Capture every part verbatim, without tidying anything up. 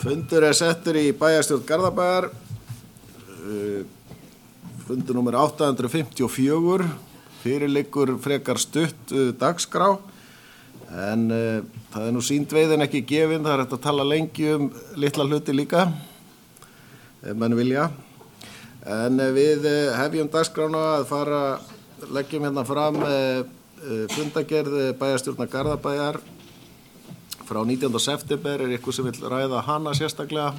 Fundur er settur í bæjarstjórn Garðabæjar, fundur númer átta hundruð fimmtíu og fjögur, fyrir liggur frekar stutt dagskrá, en uh, það er nú sýnd veiðin ekki gefin, það er hægt að tala lengi um litla hluti líka, ef mann vilja. En uh, við uh, hefjum dagskrána að fara, leggjum hérna fram uh, uh, fundagerð bæjarstjórnar Garðabæjar, frá nítjánda september, er ykkur sem vil ræða hana sérstaklega.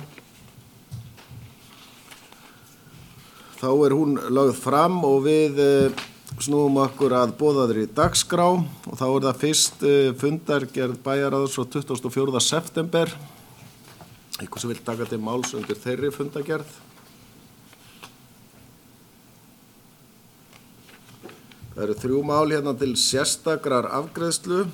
Þá er hún lögð fram og við snúum okkur að boðaðri dagskrá og þá er það fyrst fundargerð bæjarráðs frá tuttugasta og fjórða september. Ykkur sem vil taka til máls undir þeirri fundargerð. Það eru þrjú mál hérna til sérstakrar afgreiðslu.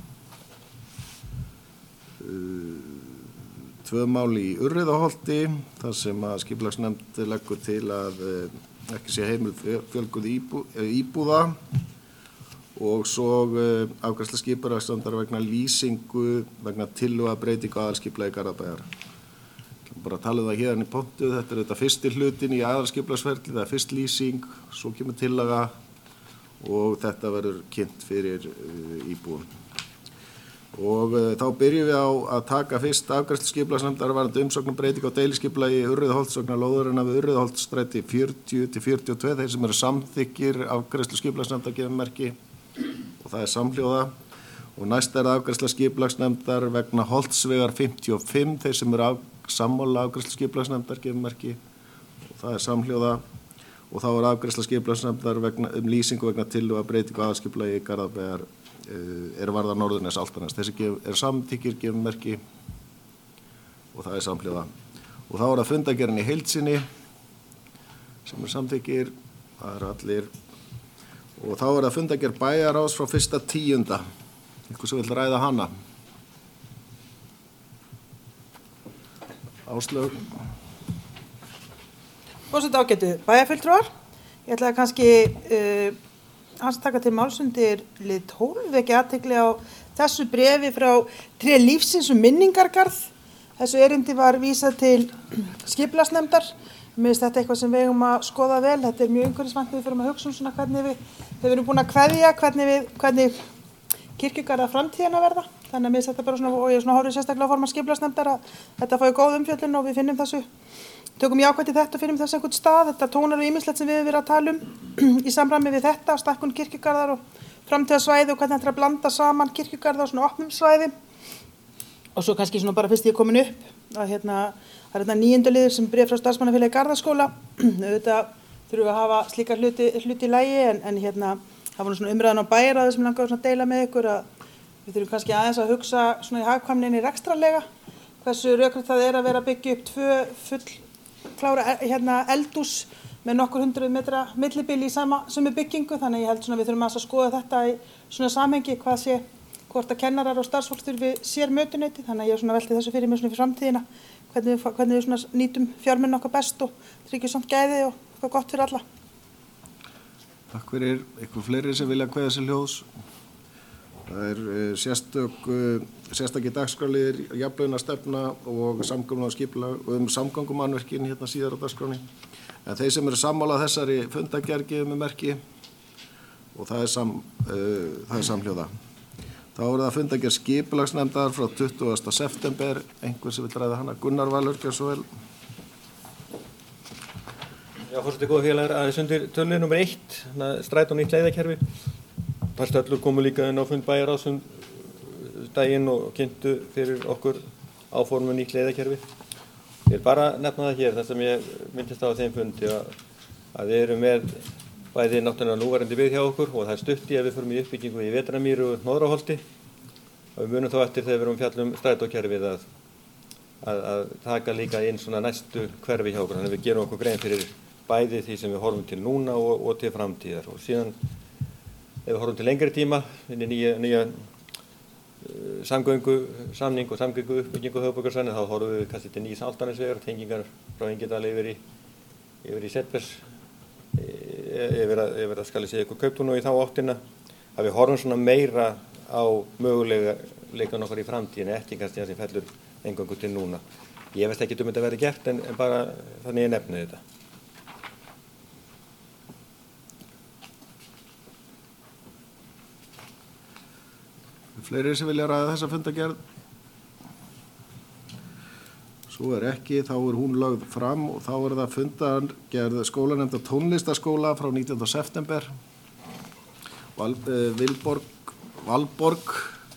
Tvö mál í Urriðaholti, þar sem að skipulagsnefnd leggur til að ekki sé heimil fjölguð íbú, íbúða og svo afgreiðsla skipulagsnefndar vegna lýsingu, vegna tillögu að breytingu aðalskipulagi Garðabæjar. Ég bara að tala um það hérna í pontu, þetta er þetta fyrsti hlutin í aðalskipulagsferli, það er fyrst lýsing, svo kemur tillaga og þetta verður kynnt fyrir íbúum. Og uh, þá byrjum við á að taka fyrst afgreiðslu skipulagsnefndar varðandi umsókn um breytingu á deiliskipulagi Urriðaholts vegna lóðarinnar við Urriðaholtsstræti fjörutíu til fjörutíu og tvö, þeir sem eru samþykkir afgreiðslu skipulagsnefndar gefur merki og það er samhljóða. Og næst er afgreiðsla skipulagsnefndar vegna Holtsvegar fimmtíu og fimm, þeir sem eru af, sammála afgreiðslu skipulagsnefndar gefur merki og það er samhljóða. Og þá er afgreiðsla skipulagsnefndar vegna, um lýsingu vegna tillögu að breytingu á aðalskipulagi Garðabæjar er varða Norðurnes Álftanes. Þessi gef, er samþykkir gefur merki og það er samhljóða. Og þá er það fundagerðin í heild sinni sem er samþykkir, það eru allir. Og þá er það fundagerð bæjarráðs frá fyrsta tíunda. Einhver sem vil ræða hana? Áslaug. Forseti ágætu bæjarfulltrúar. Ég ætlaði kannski uh, hans taka til máls undir lið tólf, vekja athygli á þessu bréfi frá Tré lífsins um minningargarð. Þessu erindi var vísað til skipulagsnefndar. Mér finnst þetta eitthvað sem við eigum að skoða vel. Þetta er mjög umhverfisvænt, við förum að hugsa um svona hvernig við, við erum búin að kveðja, hvernig við, hvernig kirkjugarða framtíðina verða. Þannig að mér finnst þetta bara svona, og ég svona horfði sérstaklega á formann skipulagsnefndar að þetta fái góð umfjöllun og við finnum þessu. Tökum jákvætt í þetta og finnum þessu einhvern stað. Þetta tónar og ýmislegt sem við höfum verið að tala um í samræmi við þetta, stækkun kirkjugarðar og framtíðarsvæði og hvernig þetta er að blanda saman kirkjugarða og svona opnum svæði. Og svo kannski svona bara fyrst ég er komin upp að hérna, það er þetta níundu liður sem bréf frá starfsmannafélagi Garðaskóla. Auðvitað þurfum við að hafa slíka hluti, hluti í lagi en, en hérna, það var nú svona umræðan á bæjarráði sem langaði svona að deila með ykkur að við þurfum kannski aðeins að hugsa svona í hagkvæmninni rekstrarlega hversu rökrétt það er að vera að byggja upp tvö full klára hérna eldhús með nokkur hundruð metra millibili í sama sömu byggingu, þannig ég held svona við þurfum að skoða þetta í svona samhengi hvað sé, hvort að kennarar og starfsfólk þurfi sér mötuneyti, þannig að ég svona velti þessu fyrir mér svona fyrir framtíðina, hvernig við, hvernig við svona nýtum fjármunna okkar best og tryggjum samt gæði og eitthvað gott fyrir alla. Takk fyrir, eitthvað fleiri sem vilja kveðja sér ljós. Það er uh, sérstök, uh, sérstakir dagskrárliðir, jafnlaunastefna og samgöngu og skipulag um samgöngumannvirkin hérna síðar á dagskráni. En þeir sem eru sammála þessari fundagerð gefur með merki og það er, sam, uh, það er samhljóða. Þá er það fundagerð skipulagsnefndar frá tuttugasta september, einhver sem vil ræða hana, Gunnar Valur, gjör svo vel. Já, forseti góða félagar, aðeins undir tölunni númer eitt, strætó nýtt leiðakerfi. Þar stöllur komu líka inn á fund bæjarráðs um daginn og kynntu fyrir okkur áformum nýtt leiðakerfi. Ég vil bara nefna það hér, þar sem ég myndist á þeim fundi að, að við erum með bæði náttúrulega núverandi byggð hjá okkur og það er stutt í að við förum í uppbyggingu í Vetramýri og Hnoðraholti og við munum þá eftir þegar við erum fjallum strætókerfið að, að, að taka líka inn svona næstu hverfi hjá okkur, þannig að við gerum okkur grein fyrir bæði því sem við horfum til núna og, og til framtíðar og síðan ef við horfum til lengri tíma, inn í nýja, nýja uh, samgöngu, samning og samgöngu uppbyggingu höfuðborgarsvæðinu, þá horfum við kannski til nýs Álftanesvegar, tengingar frá Engidal yfir í, yfir í Setbergs, yfir að, yfir að skal ég segja ykkur Kauptún og í þá áttina, að við horfum svona meira á mögulega leikan okkar í framtíðinu, ekki kannski það sem fellur eingöngu til núna. ég veist ekki um þetta verið gert en, en bara þannig ég nefni þetta. Fleiri sem vilja ræða þessa fundargerð? Svo er ekki, þá er hún lögð fram og þá er það fundargerð skólanefndar tónlistarskóla frá nítjánda september. Val, eh, Vilborg, Valborg.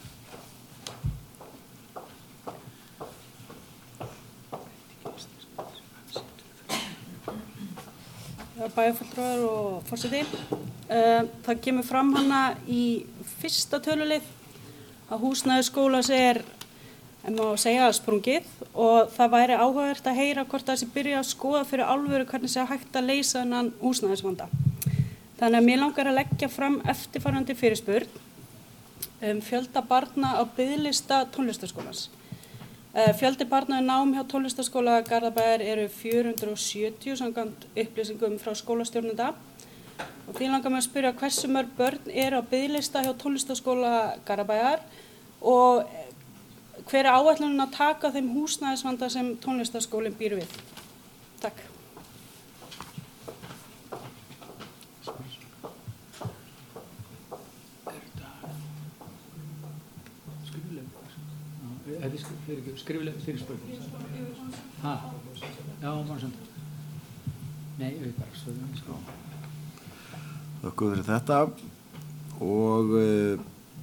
Bæjarfulltrúar og forseti. Uh, það kemur fram hana í fyrsta tölulið að húsnæði skólans er, en má segja, sprungið og það væri áhugavert að heyra hvort það sé byrja að skoða fyrir alvöru hvernig sé hægt að leysa þennan húsnæðisvanda. Þannig að mér langar að leggja fram eftirfarandi fyrirspurn um fjölda barna á biðlista tónlistarskólans. Uh, fjöldi barna í nám hjá tónlistarskóla Garðabæjar eru fjögur hundruð sjötíu samkvæmt upplýsingum frá skólastjórnenda. Og því langar mig að spyrja hversu mörg börn eru á biðlista hjá tónlistarskóla Garðabæjar og hver er áætlunin að taka þeim húsnæðisvanda sem tónlistarskólinn býr við. Takk. Skrifleg fyrirspurning. Ha? Já, bara svona. Nei, auðvitað, svo. Þakku fyrir þetta og eh,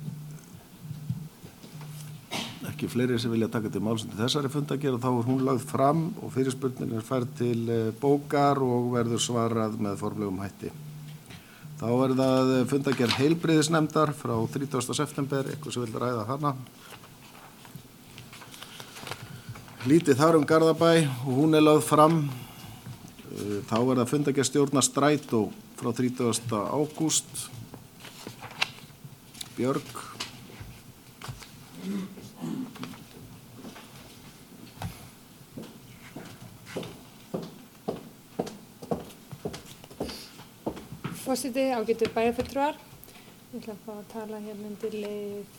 ekki fleiri sem vilja taka til máls undir þessari fundargerð og þá er hún lagð fram og fyrirspurnin er færð til eh, bókar og verður svarað með formlegum hætti. Þá er það fundargerð heilbrigðisnefndar frá þrítugasta september, eitthvað sem vil ræða hana. Lítið þar um Garðabæ og hún er lögð fram. Þá er það fundargerð stjórnar Strætó frá þrítugasta ágúst. Björg. Forseti, ágætu bæjarfulltrúar. Ég ætla að fá að tala hérna undir leið.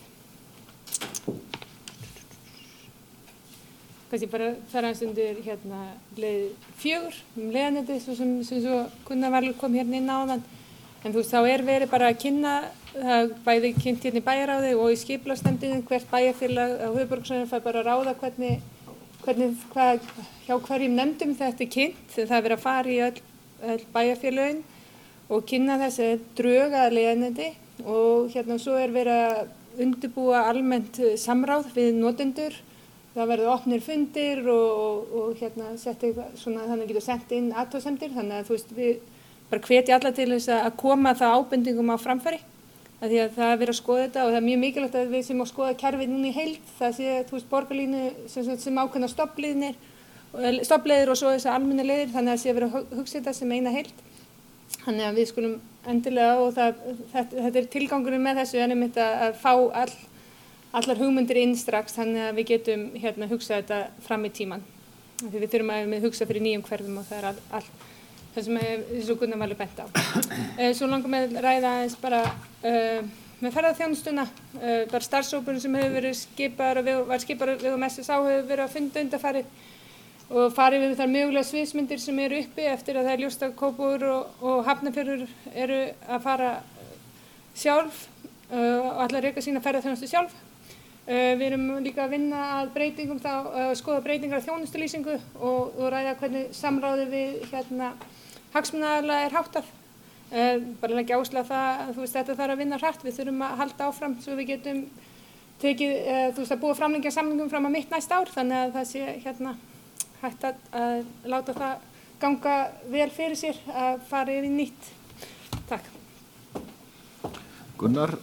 Kannski bara fara aðeins undir hérna leið fjögur um leiðaneti svo sem, sem svo Gunnar Valur kom hérna inn á þann. En þú veist, þá er verið bara að kynna, það bæði kynnt hérna í bæjaráði og í skipulagsnefndinni hvert bæjarfélag á höfuðborgarsvæðinu fær bara að ráða hvernig, hvernig hvað, hjá hverjum nefndum þetta er kynnt. Það er verið að fara í öll, öll bæjarfélögin og kynna þessi drög að leiðaneti og hérna svo er verið að undirbúa almennt samráð við notendur. Það verður opnir fundir og, og, og hérna setja eitthvað svona þannig að getur sent inn athugasemdir þannig að þú veist við bara hvetja alla til þess að koma það ábendingum á framfæri að því að það er verið að skoða þetta og það er mjög mikilvægt að við sem á skoða kerfið núna í heild það sé þú veist borgarlínu sem, sem ákveðna stofnleiðir stofnleiðir og svo þessar almennu leiðir þannig að það sé verið að hugsa þetta sem eina heild þannig að við skulum endilega og það, þetta, þetta er tilgangurinn með þessu en einmitt að, að fá all allar hugmyndir inn strax þannig að við getum hérna hugsað þetta fram í tíman. Því við þurfum að við hugsa fyrir nýjum hverfum og það er all, all það sem er svo Gunnar Valur bent á. Uh, svo langar með að ræða aðeins bara uh, með ferðaþjónustuna, uh, bara starfshópurinn sem hefur verið skipaður og var skipaður við og S S A hefur verið að funda undanfarið og farið við þar mögulega sviðsmyndir sem eru uppi eftir að það er ljóst að Kópavogur og, og Hafnarfjörður eru að fara sjálf uh, og ætla að reka sína ferðaþjónustu sjálf. Uh, við erum líka að vinna að breytingum þá, uh, skoða breytingar af þjónustulýsingu og, og ræða hvernig samráði við hérna hagsmunaaðila er háttað. Uh, bara leggja áherslu á það að þú veist þetta þarf að vinna hratt, við þurfum að halda áfram svo við getum tekið, uh, þú veist að búa framlengja samningum fram að mitt næsta ár þannig að það sé hérna hægt að, að láta það ganga vel fyrir sér að fara yfir nýtt. Takk. Gunnar.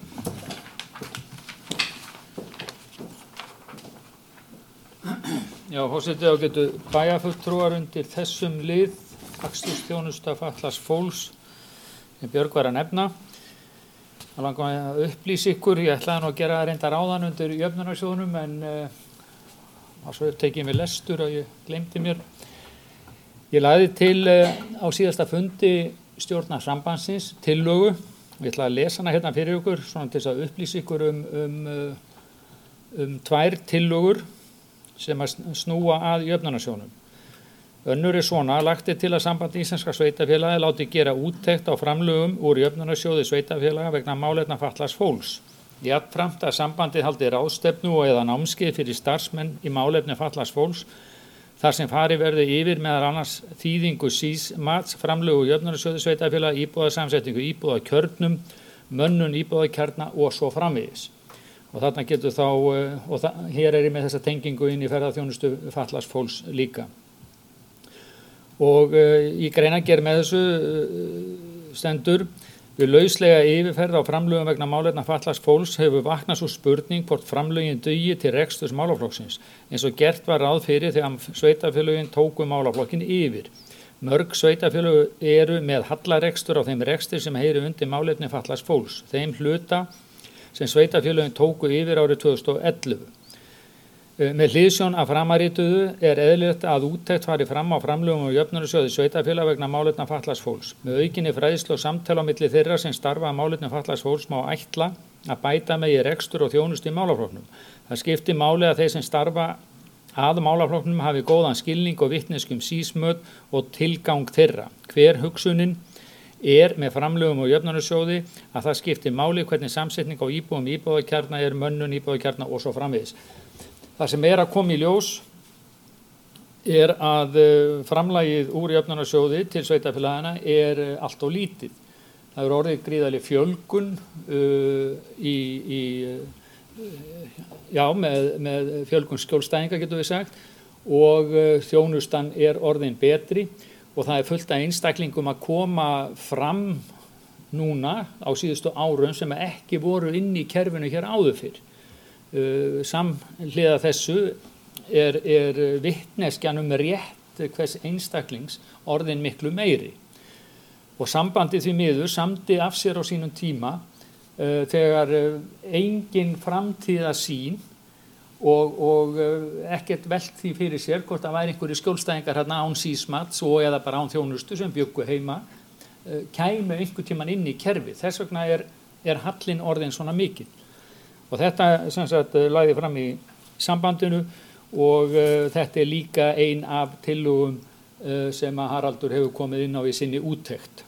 Já, forseti ágætu bæjarfulltrúar undir þessum lið akstursþjónusta fatlaðs fólks sem Björg var að nefna. Það langar mig að upplýsa ykkur, ég ætlaði nú að gera reyndar áðan undir jöfnunarsjóðnum en uh, var svo upptekið með lestur að ég gleymdi mér. Ég lagði til uh, á síðasta fundi stjórnar sambandsins tillögu. Ég ætla að lesa hana hérna fyrir ykkur svona til þess að upplýsa ykkur um, um, uh, um tvær tillögur sem að snúa að jöfnunarsjóðnum. Önnur er svona, lagt er til að Samband íslenskra sveitarfélaga láti gera úttekt á framlögum úr jöfnunarsjóði sveitarfélaga vegna málefna fatlaðs fólks. Jafnframt að sambandið haldi ráðstefnu og eða námskeið fyrir starfsmenn í málefni fatlaðs fólks þar sem fari verði yfir meðal annars þýðingu sísmats, framlögu jöfnunarsjóði sveitarfélaga, íbúðasamsetningu, íbúðakjörnum, mönnun íbúðakjarna og svo framvegis. Og þarna getur þá, og það, hér er ég með þessa tengingu inn í ferðaþjónustu fatlaðs fólks líka. Og uh, í greinargerð með þessu uh, stendur við lauslega yfirferð á framlögum vegna málefna fatlaðs fólks hefur vaknað svo spurning hvort framlögin dugi til reksturs málaflokksins eins og gert var ráð fyrir þegar sveitarfélögin tóku málaflokkin yfir. Mörg sveitarfélög eru með hallarekstur á þeim rekstur sem heyri undir málefni fatlaðs fólks, þeim hluta sem sveitarfélögin tóku yfir árið tvö þúsund og ellefu. Með hliðsjón af framarituðu er eðlilegt að úttekt fari fram á framlögum og jöfnunarsjóði sveitarfélaga vegna málefna fatlaðs fólks. Með aukinni fræðslu og samtala á milli þeirra sem starfa að málefni fatlaðs fólks má ætla að bæta megi rekstur og þjónustu í málaflokknum. Það skiptir máli að þeir sem starfa að málaflokknum hafi góðan skilning og vitneskju um sísmöt og tilgang þeirra. Hver hugsunin er með framlögum og jöfnunarsjóði að það skiptir máli hvernig samsetning á íbúum íbúðakjarna er, mönnun íbúðakjarna og svo framvegis. Það sem er að koma í ljós er að framlagið úr jöfnunarsjóði til sveitarfélagana er allt of lítið. Það er orðið gríðarleg fjölgun uh, í, í, já, með, með fjölgun skjólstæðinga getum við sagt og uh, þjónustan er orðin betri og það er fullt af einstaklingum að koma fram núna á síðustu árum sem ekki voru inn í kerfinu hér áður fyrr. Uh, samhliða þessu er, er vitneskjan um rétt hvers einstaklings orðin miklu meiri og sambandið því miður samdi af sér á sínum tíma uh, þegar uh, engin framtíðarsýn og, og uh, ekkert velt því fyrir sér hvort það væri einhverju skjólstæðingar hérna án sísmats og eða bara án þjónustu sem bjuggu heima uh, kæmu einhver tíman inn í kerfi. Þess vegna er, er hallinn orðin svona mikil. Og þetta sem sagt lagði fram í sambandinu og uh, þetta er líka ein af tillögum uh, sem að Haraldur hefur komið inn á í sinni úttekt.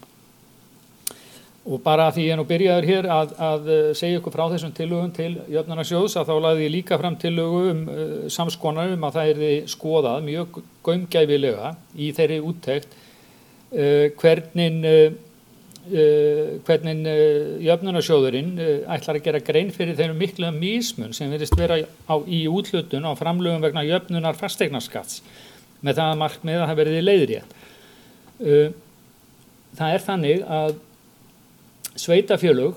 Og bara því ég nú byrjaður hér að, að segja ykkur frá þessum tillögum til jöfnunarsjóðs að þá lagði ég líka fram tillögu um uh, samskonar um að það yrði skoðað mjög gaumgæfilega í þeirri úttekt uh, hvernig uh, Uh, hvernig uh, jöfnunarsjóðurinn uh, ætlar að gera grein fyrir þeirra mikla mismun sem virðist vera á, í úthlutun á framlögum vegna jöfnunar fasteignaskatts með það að markmið að það verði leiðrétt. Uh, það er þannig að sveitarfélög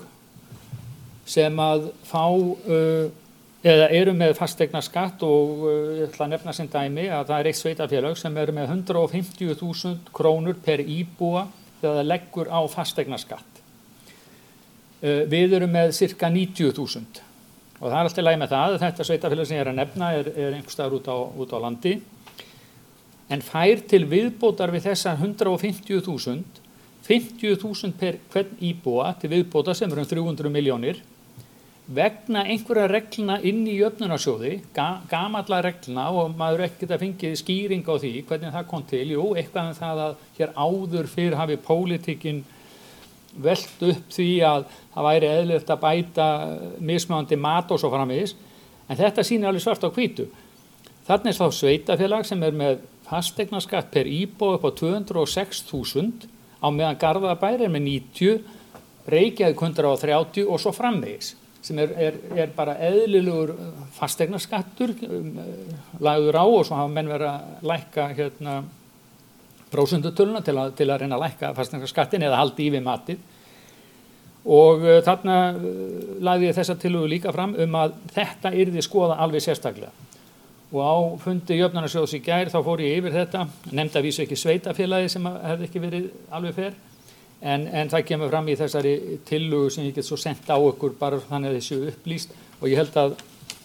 sem að fá uh, eða eru með fasteignaskatt og uh, ég ætla að nefna sem dæmi að það er eitt sveitarfélag sem eru með hundrað og fimmtíu þúsund krónur per íbúa þegar það leggur á fasteignaskatt. Uh, við erum með cirka níutíu þúsund og það er alltaf lægi með það að þetta sveitarfélag sem ég er að nefna er, er einhvers staðar út á, út á landi en fær til viðbótar við þessar hundrað og fimmtíu þúsund fimmtíu þúsund per hvern íbúa til viðbótar sem eru um þrjú hundruð milljónir vegna einhverja reglna inn í jöfnunarsjóði, ga, gamalla reglna og maður ekkert að fengið skýring á því hvernig það kom til, jú, eitthvað um það að hér áður fyrr hafi pólitíkin velt upp því að það væri eðlilegt að bæta mismunandi mat og svo framvegis, en þetta sýnir alveg svart á hvítu. Þarna er þá sveitarfélag sem er með fasteignaskatt per íbúa upp á tvö hundruð og sex þúsund á meðan Garðabær er með níutíu, Reykjavík hundrað og þrjátíu og svo framvegis. Sem er, er, er bara eðlilegur fasteignaskattur um, lagður á og svo hafa menn verið að lækka hérna, prósentutöluna til, til að reyna að lækka fasteignaskattin eða haldi í við matið. Og uh, þarna uh, lagði ég þessa tillögu líka fram um að þetta yrði skoða alveg sérstaklega. Og á fundi jöfnunarsjóðs í gær þá fór ég yfir þetta, nefndi að vísu ekki sveitafélagi sem hefði ekki verið alveg fer. En, en það kemur fram í þessari tillögu sem ég get svo sent á ykkur bara þannig að þessu upplýst og ég held að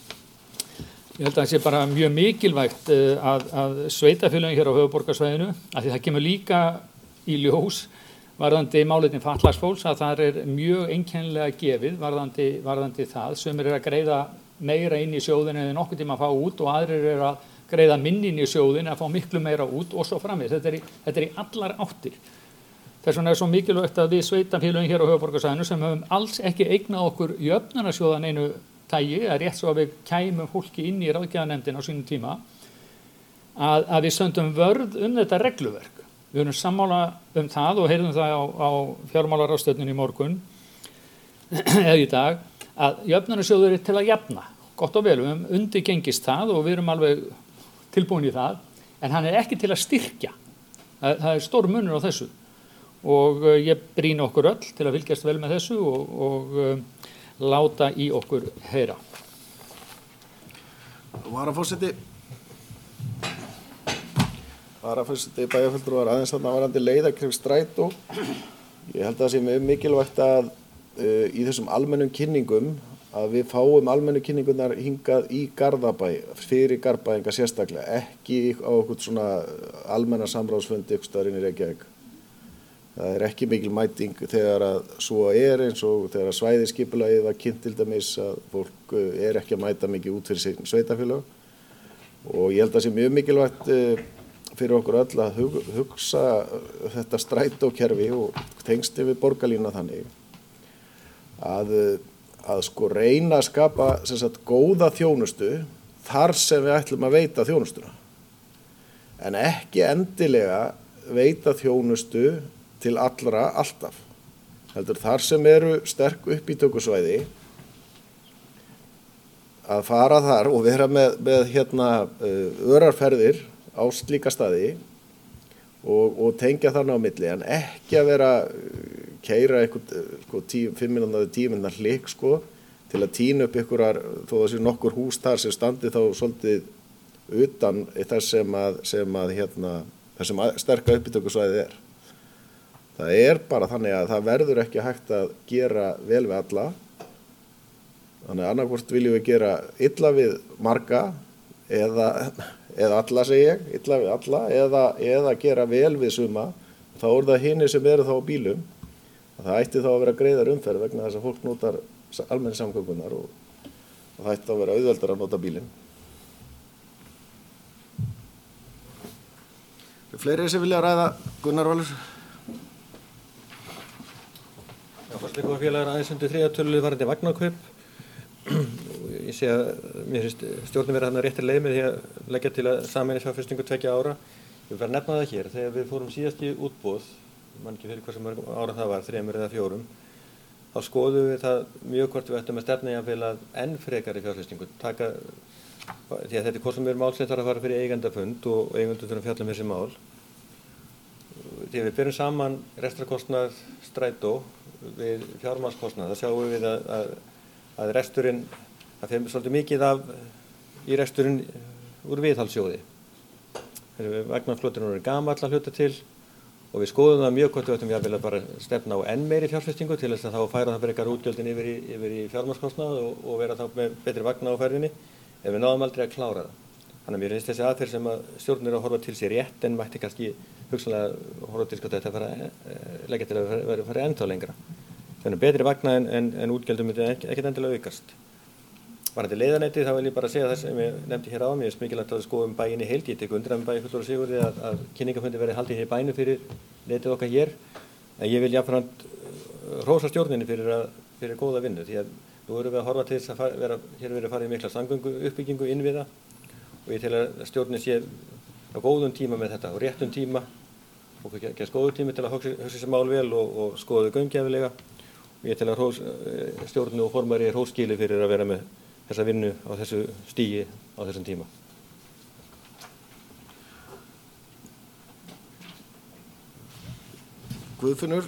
ég held að það sé bara mjög mikilvægt að, að sveitafélögin hér á höfuðborgarsvæðinu að því það kemur líka í ljós varðandi málefni fatlaðs fólks að það er mjög einkennilega gefið varðandi, varðandi það sem er að greiða meira inn í sjóðinu en nokkuð tíma að fá út og aðrir er að greiða minnin í sjóðin að fá miklu meira út og svo framvegis. Þetta er í, þetta er í allar áttir. Þess vegna er svo mikilvægt að við sveitarfélögin hér á höfuðborgarsvæðinu sem höfum alls ekki eignað okkur jöfnunarsjóðan einu tægi, að rétt svo að við kæmum fólki inn í ráðgjafarnefndina á sínum tíma, að, að við stöndum vörð um þetta regluverk. Við erum sammála um það og heyrðum það á, á fjármálaráðstefnunni í morgun, eða í dag, að jöfnunarsjóður er til að jafna. Gott og vel, við höfum undirgengist það og við erum alveg tilbúin í það, en hann er ekki til að styrkja. Það, það er stór munur á þessu. Og uh, ég brýni okkur öll til að fylgjast vel með þessu og, og uh, láta í okkur heyra. Varaforseti Varaforseti bæjarfulltrúar aðeins þarna varandi leiðakerfi strætó. Ég held að það sé mjög mikilvægt að uh, í þessum almennum kynningum að við fáum almennu kynningunar hingað í Garðabæ, fyrir Garðbæinga sérstaklega, ekki á okkur svona almenna samráðsfundi ykkur staðar inn í Reykjavík. Það er ekki mikil mæting þegar að svo er eins og þegar að svæðisskipulagið var kynnt til dæmis að fólk er ekki að mæta mikið út fyrir sín sveitarfélög og ég held að það sé mjög mikilvægt fyrir okkur öll að hugsa þetta strætókerfi og tengsti við borgarlína þannig að, að sko reyna að skapa sem sagt góða þjónustu þar sem við ætlum að veita þjónustuna en ekki endilega veita þjónustu til allra alltaf. Heldur þar sem eru sterk uppítökusvæði að fara þar og vera með, með hérna örarferðir á slíka staði og, og tengja þarna á milli en ekki að vera keyra eitthvað sko, fimm mínútna eða tíu mínútna hlik sko, til að tína upp einhverjar, þó það sé nokkur hús þar sem standi þá svolítið utan þess sem að, sem að hérna, þessum sterka uppítökusvæði er. Það er bara þannig að það verður ekki hægt að gera vel við alla. Þannig að annarkvort viljum við gera illa við marga eða, eða alla segi ég, illa við alla eða, eða gera vel við suma. Þá er það hinir sem eru þá á bílum. Það ætti þá að vera greiðar umferð vegna þess að fólk notar almenn samgöngunar og, og það ætti að vera auðveldar að nota bílinn. Fleiri sem vilja ræða Gunnar Valur? Fasteignafélagar aðeins undir þriðja töluliði varðandi vagnakaup. Ég sé að mér finnst stjórnin vera þarna réttir leið með því að leggja til að sameina fjárfestingu tveggja ára. Ég vil vera að nefna það hér. Þegar við fórum síðast í útboð, man ekki fyrir hversu mörgum ára það var, þremur eða fjórum, þá skoðum við það mjög hvort við ættum að stefna jafnvel að enn frekari fjárfestingu. Taka, því að þetta er hvort sem er mál sem þarf að fara fyrir eigendafund og eigendur þurfa að fjalla um þessi mál. Þegar við berum saman rekstrarkostnað strætó við fjármagnskostnað, þá sjáum við að, að, að resturinn, það fer svolítið mikið af í resturinn úr viðhaldssjóði. Vagnarflotinn er gamall að hluta til og við skoðum það mjög hvort við ættum jafnvel að bara stefna á enn meiri fjárfestingu til þess að þá færa það frekar útgjöldin yfir í, yfir í fjármagnskostnað og, og vera þá með betri vagna á ferðinni ef við náðum aldrei að klára það. Þannig að mér finnst þessi aðferð sem að stjórnin er að horfa til sér rétt en mætti kannski hugsanlega horfa til að þetta fara, leggja til að vera fara ennþá lengra. Þannig að betri vagna en, en, en útgjöldum myndi ekkert endilega aukast. Varðandi leiðanetti þá vil ég bara segja þess sem ég nefndi hér á mér, er mikilvægt að við skoðum bæinn í heild. Ég tek undir með bæjarfulltrúa Sigurði að, að kynningafundi verði haldið hér í bænum fyrir netið okkar hér. En ég vil jafnframt hrósa stjórninni fyrir, að, fyrir góða vinnu því að nú erum við að horfa til þess að vera, hér verið að fara í mikla samgöngu uppbyggingu innviða og ég tel að stjórnin sé á góðum tíma með þetta og réttum tíma og gerst góður tími til að hugsa þessi mál vel og, og skoða þau gaumgæfilega og ég tel að hrós, stjórnin og formari er hróskili fyrir að vera með þessa vinnu á þessu stígi á þessum tíma. Guðfinnur.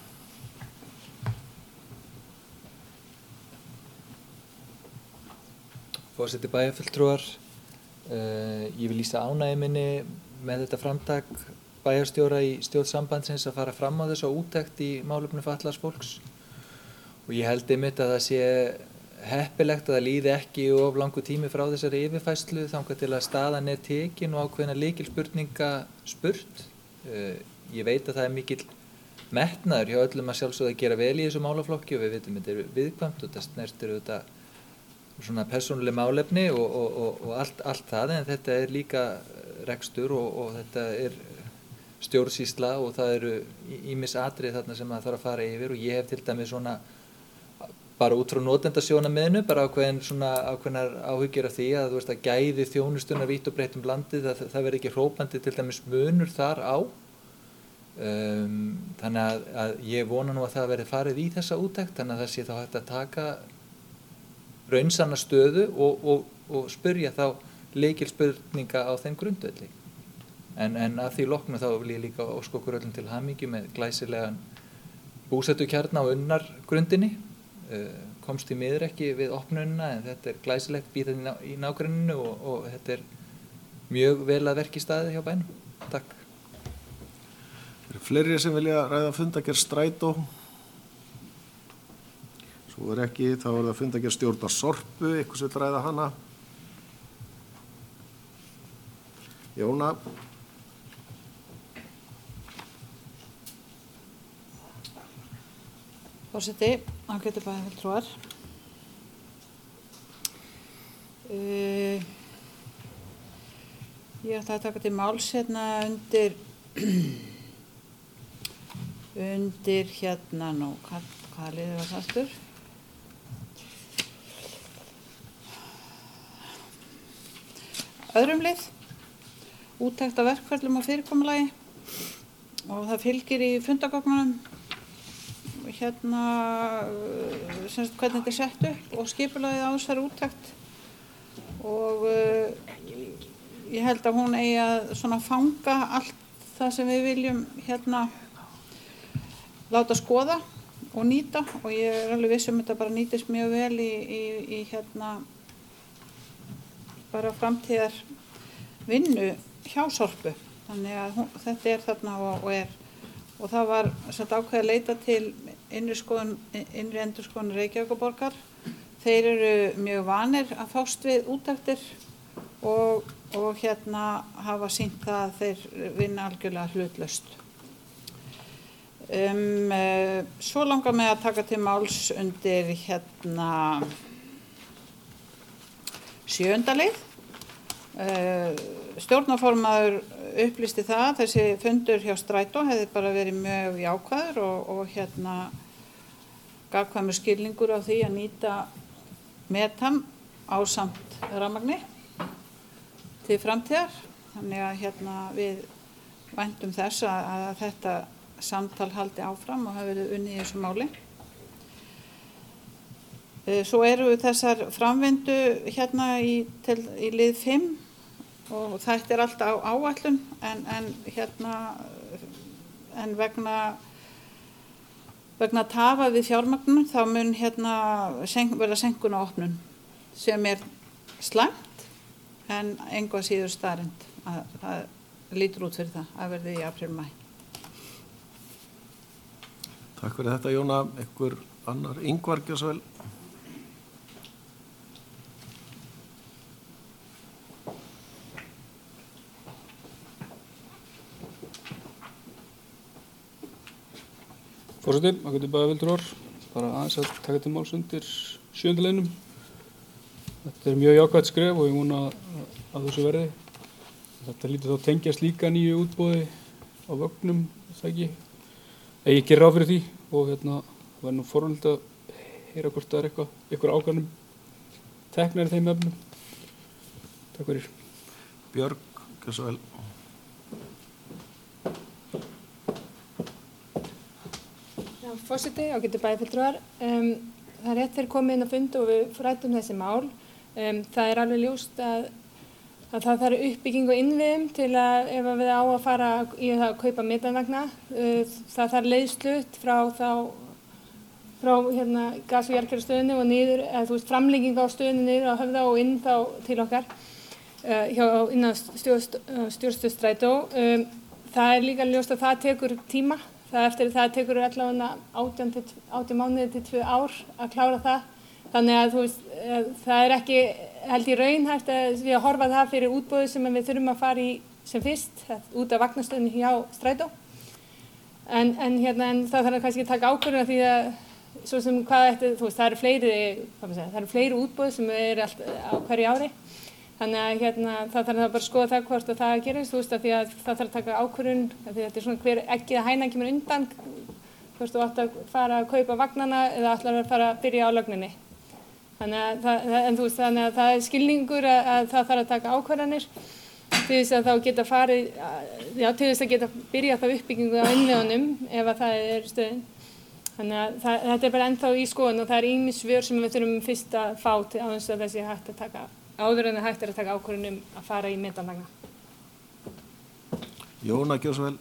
Forseti bæjarfulltrúar, uh, ég vil lýsa ánægju minni með þetta framtak bæjarstjóra í stjórn sambandsins að fara fram á þessu úttekt í málefnum fatlaðs fólks og ég held einmitt að það sé heppilegt að það líði ekki of langur tími frá þessari yfirfærslu þangað til að staðan er tekin og ákveðna lykilspurninga spurt. Uh, ég veit að það er mikill metnaður hjá öllum að sjálfsögðu að gera vel í þessu málaflokki og við veitum að þetta er viðkvæmt og þetta snertir auðvitað svona persónuleg málefni og, og, og, og allt, allt það, en þetta er líka rekstur og, og þetta er stjórnsýsla og það eru ýmis atrið þarna sem það þarf að fara yfir og ég hef til dæmis svona bara út frá notendasjónarmiðinu bara ákveðin svona ákveðnar áhyggjur af því að þú veist að gæði þjónustunar vítt og breytt um landið það, það verði ekki hrópandi til dæmis munur þar á um, þannig að, að ég vona nú að það verði farið í þessa úttekt þannig að það sé þá hægt að taka raunsanna stöðu og, og, og spyrja þá lykilspurninga á þeim grundvelli en, en af því loknu þá vil ég líka óska okkur öllum til hamingju með glæsilegan búsettukjarna á unnargrundinni komst í miður ekki við opnunina en þetta er glæsilegt býtað í nágrenninu og, og þetta er mjög vel að verki staðið hjá bænum. Takk. Er fleiri sem vilja ræða fundagerð Strætó? Svo er ekki, þá er það fundagerð stjórnar Sorpu, eitthvað sem vil ræða hana. Jóna? Forseti, ágætu bæjarfulltrúar. Uh, ég ætla að taka til máls hérna undir, undir hérna nú, hvað, hvað liður það aftur? Öðrum lið, úttekt á verkferlum og fyrirkomulagi og það fylgir í fundagögnunum hérna semst hvernig þetta er sett upp og skipulagið á þessari úttekt og uh, ég held að hún eigi að svona fanga allt það sem við viljum hérna láta skoða og nýta og ég er alveg viss um þetta bara nýtist mjög vel í, í, í hérna bara framtíðar vinnu hjá Sorpu þannig að hún, þetta er þarna og, og er og það var satt ákveðið að leita til innri, skoðun, innri endurskoðun Reykjavíkurborgar. Þeir eru mjög vanir að fást við úttektir og, og hérna hafa sýnt það að þeir vinna algjörlega hlutlaust. Um, uh, svo langar mig að taka til máls undir hérna sjöunda lið. Uh, stjórnarformaður upplýsti það að þessi fundur hjá Strætó hefði bara verið mjög jákvæður og, og hérna gagkvæmur skilningur á því að nýta metan ásamt rafmagni til framtíðar þannig að hérna við væntum þess að, að þetta samtal haldi áfram og hafi verið unnið í þessu máli. Uh, svo eru þessar framvindu hérna í, til, í lið fimm og þetta er alltaf á áætlun en, en hérna en vegna vegna tafa við fjármagnun þá mun hérna senk, verða senkun á opnun sem er slæmt en engu að síður staðreynd að það lítur út fyrir það að verði í apríl-maí. Takk fyrir þetta Jóna, einhver annar Ingvar Gjörsvel. Forseti, ágætu bæjarfulltrúar, bara aðeins að taka til máls undir sjöunda liðnum. Þetta er mjög jákvætt skref og ég vona að þessu verði. Þetta lítur þá tengjast líka nýju útboði á vögnum, það ekki. Ég gerir ráð fyrir því og hérna var nú forvöld að heyra hvort það er eitthvað, eitthvað ákvæðnum teknar í þeim efnum. Takk fyrir. Björg, Gjörsvel. Forseti, ágætu bæjarfulltrúar, um, það er rétt þegar komið inn á fund og við ræddum þessi mál. Um, það er alveg ljóst að, að það þarf uppbygging og innviðum til að ef við á að fara í það að kaupa metanvagna. Uh, það þarf leiðslu frá, þá, frá hérna, gas- og jarðkerfisstöðinni og niður, eða þú veist framlenging á stöðinni niður á Höfða og inn þá til okkar uh, hjá, innan stjórnstöð Strætó. Um, það er líka ljóst að það tekur tíma. Það eftir það tekur allavega átján mánuði til tvö ár að klára það. Þannig að þú veist, það er ekki held í raunhæft að við að horfa það fyrir útboði sem við þurfum að fara í sem fyrst, út af vagnastöðinni hjá Strætó. En, en, hérna, en það þarf kannski að taka ákvörðun af því að svo sem hvað ætti, þú veist, það eru fleiri, hvað maður segja, það eru fleiri útboð sem eru allt á hverju ári. Þannig að hérna, það þarf að bara skoða það hvort að það gerist, þú veist, að því að það þarf að taka ákvörðun, að því að þetta er svona hver eggið að hænan kemur undan, hvort þú átt að fara að kaupa vagnana eða ætlar að fara að byrja á lögninni. Þannig að, það, en þú veist, þannig að það er skilningur að, að það þarf að taka ákvörðanir til þess að þá geta farið, já, til þess að geta byrjað þá uppbyggingu á innviðunum ef að það er stöðin. Þannig að það, þetta er bara ennþá í skoðun og það er ýmis svör sem við þurfum fyrst að fá til á þess að þessi hægt að taka, áður en það hægt er að taka ákvörðun um að fara í metanlagna. Jóna, gjörðu svo vel.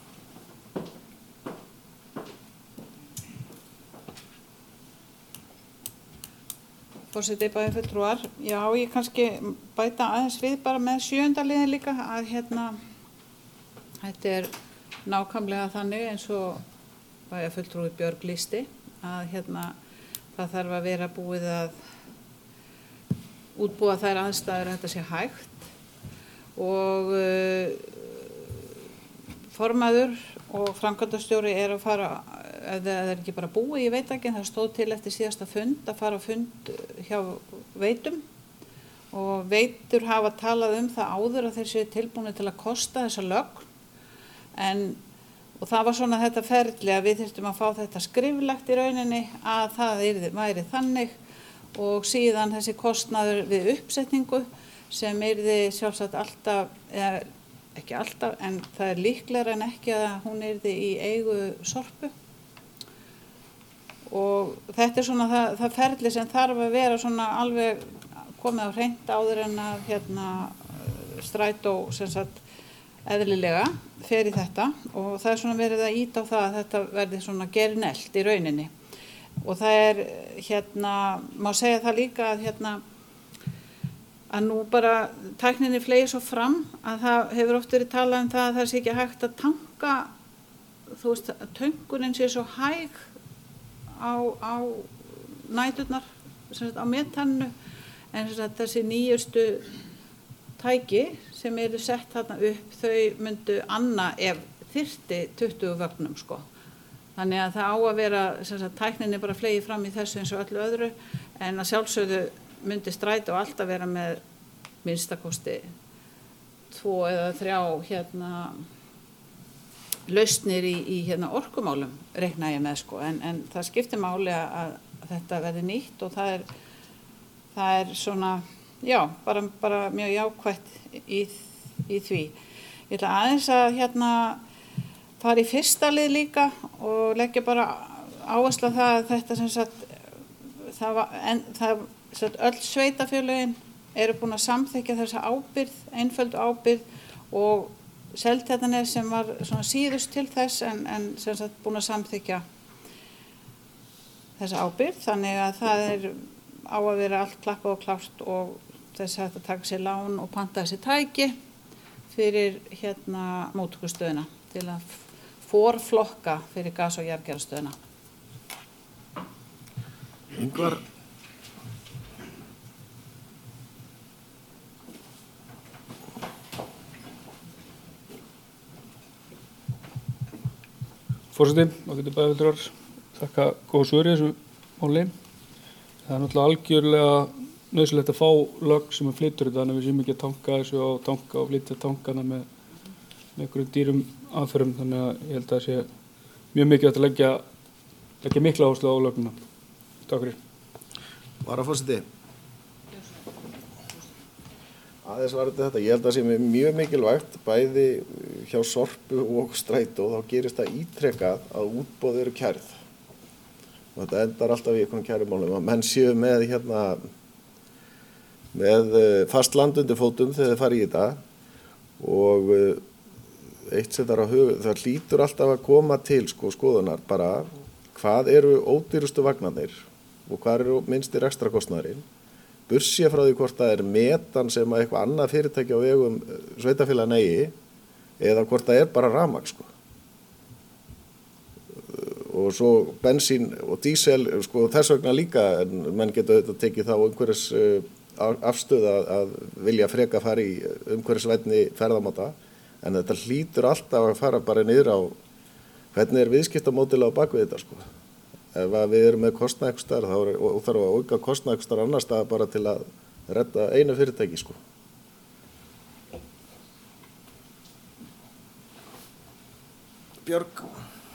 Forseti bæjarfulltrúar, já, ég kannski bæta aðeins við bara með sjöunda liðin líka að hérna, þetta er nákvæmlega þannig eins og bæjarfulltrúi Björg lýsti að hérna það þarf að vera búið að útbúa þær aðstæður að þetta sé hægt og uh, formaður og framkvæmdastjóri er að fara, ef það er ekki bara búið, ég veit ekki, það stóð til eftir síðasta fund að fara á fund hjá Veitum og Veitur hafa talað um það áður að þeir séu tilbúinir til að kosta þessa lögn en og það var svona þetta ferli að við þurftum að fá þetta skriflegt í rauninni að það yrði, væri þannig og síðan þessi kostnaður við uppsetningu sem yrði sjálfsagt alltaf, eða ekki alltaf, en það er líklegra en ekki að hún yrði í eigu Sorpu. Og þetta er svona það, það ferli sem þarf að vera svona alveg komið á hreint áður en að hérna, Strætó sem sagt eðlilega fer í þetta og það er svona verið að íta á það að þetta verði svona gernelt í rauninni. Og það er hérna, má segja það líka að hérna að nú bara tækninni fleygir svo fram að það hefur oft verið talað um það að það sé ekki hægt að tanka, þú veist, að töngunin sé svo hæg á, á næturnar, sem sagt á metannu, en sem sagt þessi nýjustu tæki sem eru sett þarna upp, þau myndu anna ef þyrfti tuttugu vögnum, sko. Þannig að það á að vera, sem sagt, tækninni bara fleygir fram í þessu eins og öllu öðru, en að sjálfsögðu myndi Strætó alltaf vera með minnstakosti tvo eða þrjá hérna lausnir í, í hérna orkumálum reikna ég með sko en, en það skiptir máli að, að þetta verði nýtt og það er það er svona já bara, bara mjög jákvætt í, í því. Ég ætla aðeins að hérna fara í fyrsta lið líka og leggja bara áherslu á það að þetta sem sagt það var en það Svo öll sveitafélögin eru búin að samþykkja þessa ábyrgð, einföldu ábyrgð og Seltjarnarnes sem var svona síðust til þess en, en sem sagt búin að samþykkja þessa ábyrgð. Þannig að það er á að vera allt klappað og klárt og þess að taka sér lán og panta þessi tæki fyrir hérna móttökustöðina til að forflokka fyrir gas- og jarðgerðarstöðina. Ingvar. Forseti, ágætu bæjarfulltrúar, þakka góð svör í þessu máli. Það er náttúrulega algjörlega nauðsynlegt að fá lögn sem flytur þetta, þannig að við séum ekki að tanka þessu á tanka og flytja tankana með, með einhverjum dýrum aðferðum, þannig að ég held að það sé mjög mikið að leggja, leggja mikla áherslu á lögnina. Takk fyrir. Varaforseti. Aðeins var þetta, ég held að það sé mjög mikilvægt, bæði hjá Sorpu og Strætó, þá gerist það ítrekað að útboð eru kærð. Og þetta endar alltaf í einhvern kærumálum, að menn séu með, hérna, með fast land undir fótum þegar þeir fara í þetta og eitt sem þarf að huga, það hlýtur alltaf að koma til sko, skoðunar bara hvað eru ódýrustu vagnarnir og hvað eru minnstir ekstrakostnaðurinn. Bursja frá því hvort það er metan sem að eitthvað annað fyrirtæki á vegum sveitafélaganna eigi eða hvort það er bara rafmagn sko. Og svo bensín og dísel sko þess vegna líka en menn geta auðvitað tekið þá umhverfis afstöð að, að vilja freka fara í umhverfisvænni ferðamáta en þetta hlýtur alltaf að fara bara niður á hvernig er viðskiptamódel á bakvið þetta sko. ef að við erum með kostnað einhvers staðar, þá er, og þarf að auka kostnað einhvers staðar annar staðar bara til að redda einu fyrirtæki, sko. Björg.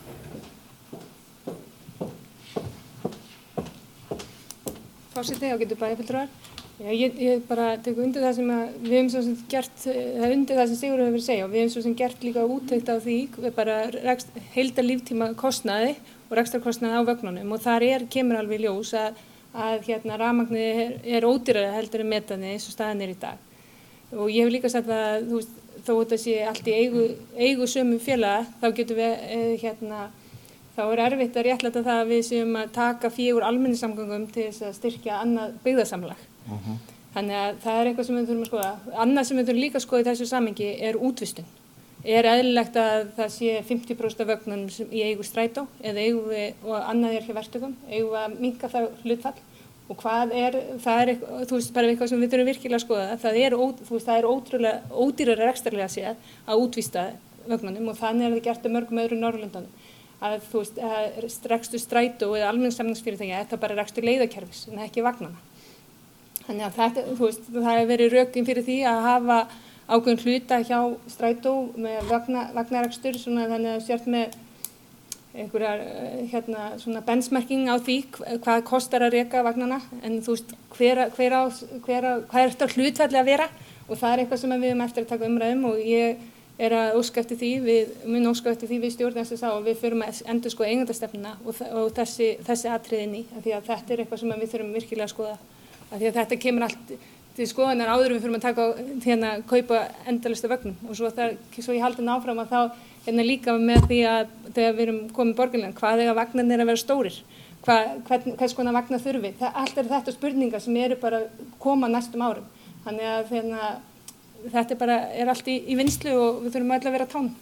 Forseti, ágætu bæjarfulltrúar. Já, ég, ég bara tek undir það sem að við hefum svo sem gert, það er undir það sem Sigurður hefur verið að segja og við hefum svo sem gert líka úttekt á því bara heilda líftíma kostnaði og rekstrarkostnaði á vögnunum og þar er, kemur alveg ljós að, að hérna rafmagnið er, er ódýrara heldur en metanið eins og staðan er í dag. Og ég hef líka sagt að þú veist, þó þetta sé allt í eigu, eigu sömu félaga, þá getum við eh, hérna þá er erfitt að réttlæta það að við séum að taka fé úr almenningssamgöngum til þess að styrkja annað byggðasamlag. Uh-huh. Þannig að það er eitthvað sem við þurfum að skoða. Annað sem við þurfum líka að skoða í þessu samhengi er útvistun. Er eðlilegt að það sé fimmtíu prósent af vögnunum í eigu strætó eða eigu við, og annað er hjá verktökum, eigu að minnka það hlutfall og hvað er, það er eitthvað, þú veist, bara eitthvað sem við þurfum virkilega að skoða. Það er, ó, þú veist, það er ótrúlega, ódýrara rekstrarlega séð að útvista vögnunum og þannig er það gert á mörgum öðrum Norðurlöndunum. Að þú veist, að rekstur strætó eða almenningssamgöngusamningsfyrirtækja, þetta bara rekstur leiðakerfis en ekki vagnanna. Þannig að þetta, þú veist, það hefur verið rökin fyrir því að hafa ákveðin hluta hjá strætó með vagna, vagnarekstur, svona þannig að sért með einhverjar hérna, svona benchmarking á því hvað kostar að reka vagnana, en þú veist, hver, hver á, hver á, hvað er þetta hlutfalli að vera og það er eitthvað sem við höfum eftir að taka umræðum og ég er að óska eftir því, við mun óska eftir því við stjórn S S A og við förum að endur skoða eigendastefnuna og, og þessi, þessi atriðin í, af því að þetta er eitthvað sem við þurfum virkilega að skoða, af því að þetta kemur allt til skoðunar áður við förum að taka hérna kaupa endalista vögnum og svo, þar, svo ég haldi áfram að þá hérna líka með því að þegar við erum komið borgarlega, hvað eiga vagnarnir að vera stórir, hvað, hvern, hvers konar vagnar þurfi, það, allt er þetta spurningar sem eru bara koma næstum árum, þannig að hérna, þetta er bara er allt í, í vinslu og við þurfum öll að vera tán.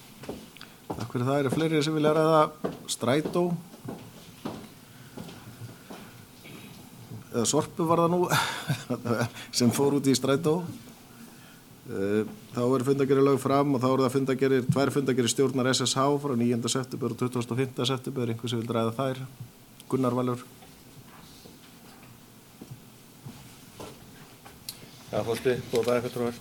Takk fyrir það, eru fleiri sem vilja ræða strætó eða Sorpu var það nú sem fór út í strætó. Þá er fundagerðir lögð fram og þá eru það fundagerðir, tvær fundagerðir stjórnar S S H frá níunda september og tuttugasta og fimmta september, einhver sem vil ræða þær. Gunnar Valur. Já, fórstu, góða bæjarfulltrúar.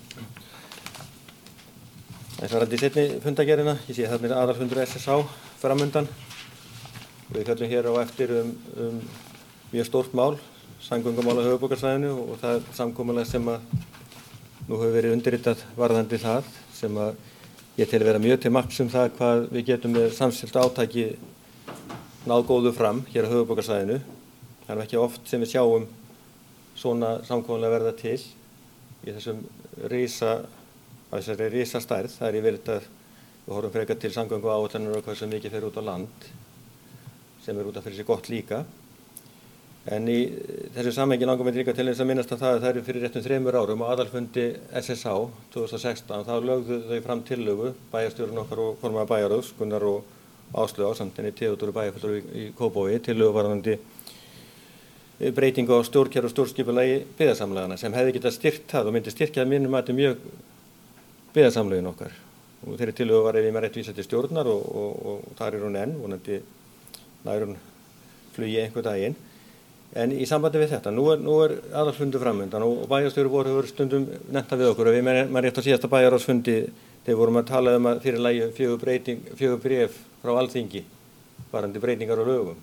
Það er svarandi í seinni fundagerðina. Ég sé þarna er aðalfundur S S H framundan. Við fjöllum hér á eftir um, um mjög stórt mál, samgöngumál á höfuðborgarsvæðinu og það er samkomulag sem að nú hefur verið undirritað varðandi það sem að ég tel vera mjög til marks um það hvað við getum með samstiltu átaki náð góðu fram hér á höfuðborgarsvæðinu. Það er ekki oft sem við sjáum svona samkomulag verða til í þessum risa, á þessari risastærð. Það er yfirleitt að við horfum frekar til samgönguáætlanir og hvað sem mikið fer út á land, sem er út af fyrir sig gott líka. En í þessu samhengi langar mig líka til þess að minnast að það að það eru fyrir réttum þremur árum á aðalfundi S S H tvö þúsund og sextán, þá lögðu þau fram tillögu, bæjarstjórinn okkar og formaður bæjarráðs, Gunnar og Áslaug ásamt henni Theodóru bæjarfulltrúa í, í Kópavogi, tillögu varðandi breytingu á stjórnkerfi og stjórnskipulagi byggðasamlagana sem hefði getað styrkt það og myndi styrkja að minnum að þetta mjög byggðasamlagin okkar. Og þeirri tillögu var ef ég með rétt vísa til stjórnar og, og, og þar er hún enn, vonandi nær hún flugi einhver daginn. En í sambandi við þetta, nú er, nú er aðalfundur framöndan og bæjarstjóri voru hefur stundum nefnt við okkur og við með rétt á síðasta bæjarráðsfundi þegar vorum að tala um að fyrir lagi fjögur breyting, fjögur bréf frá Alþingi varðandi breytingar á lögum.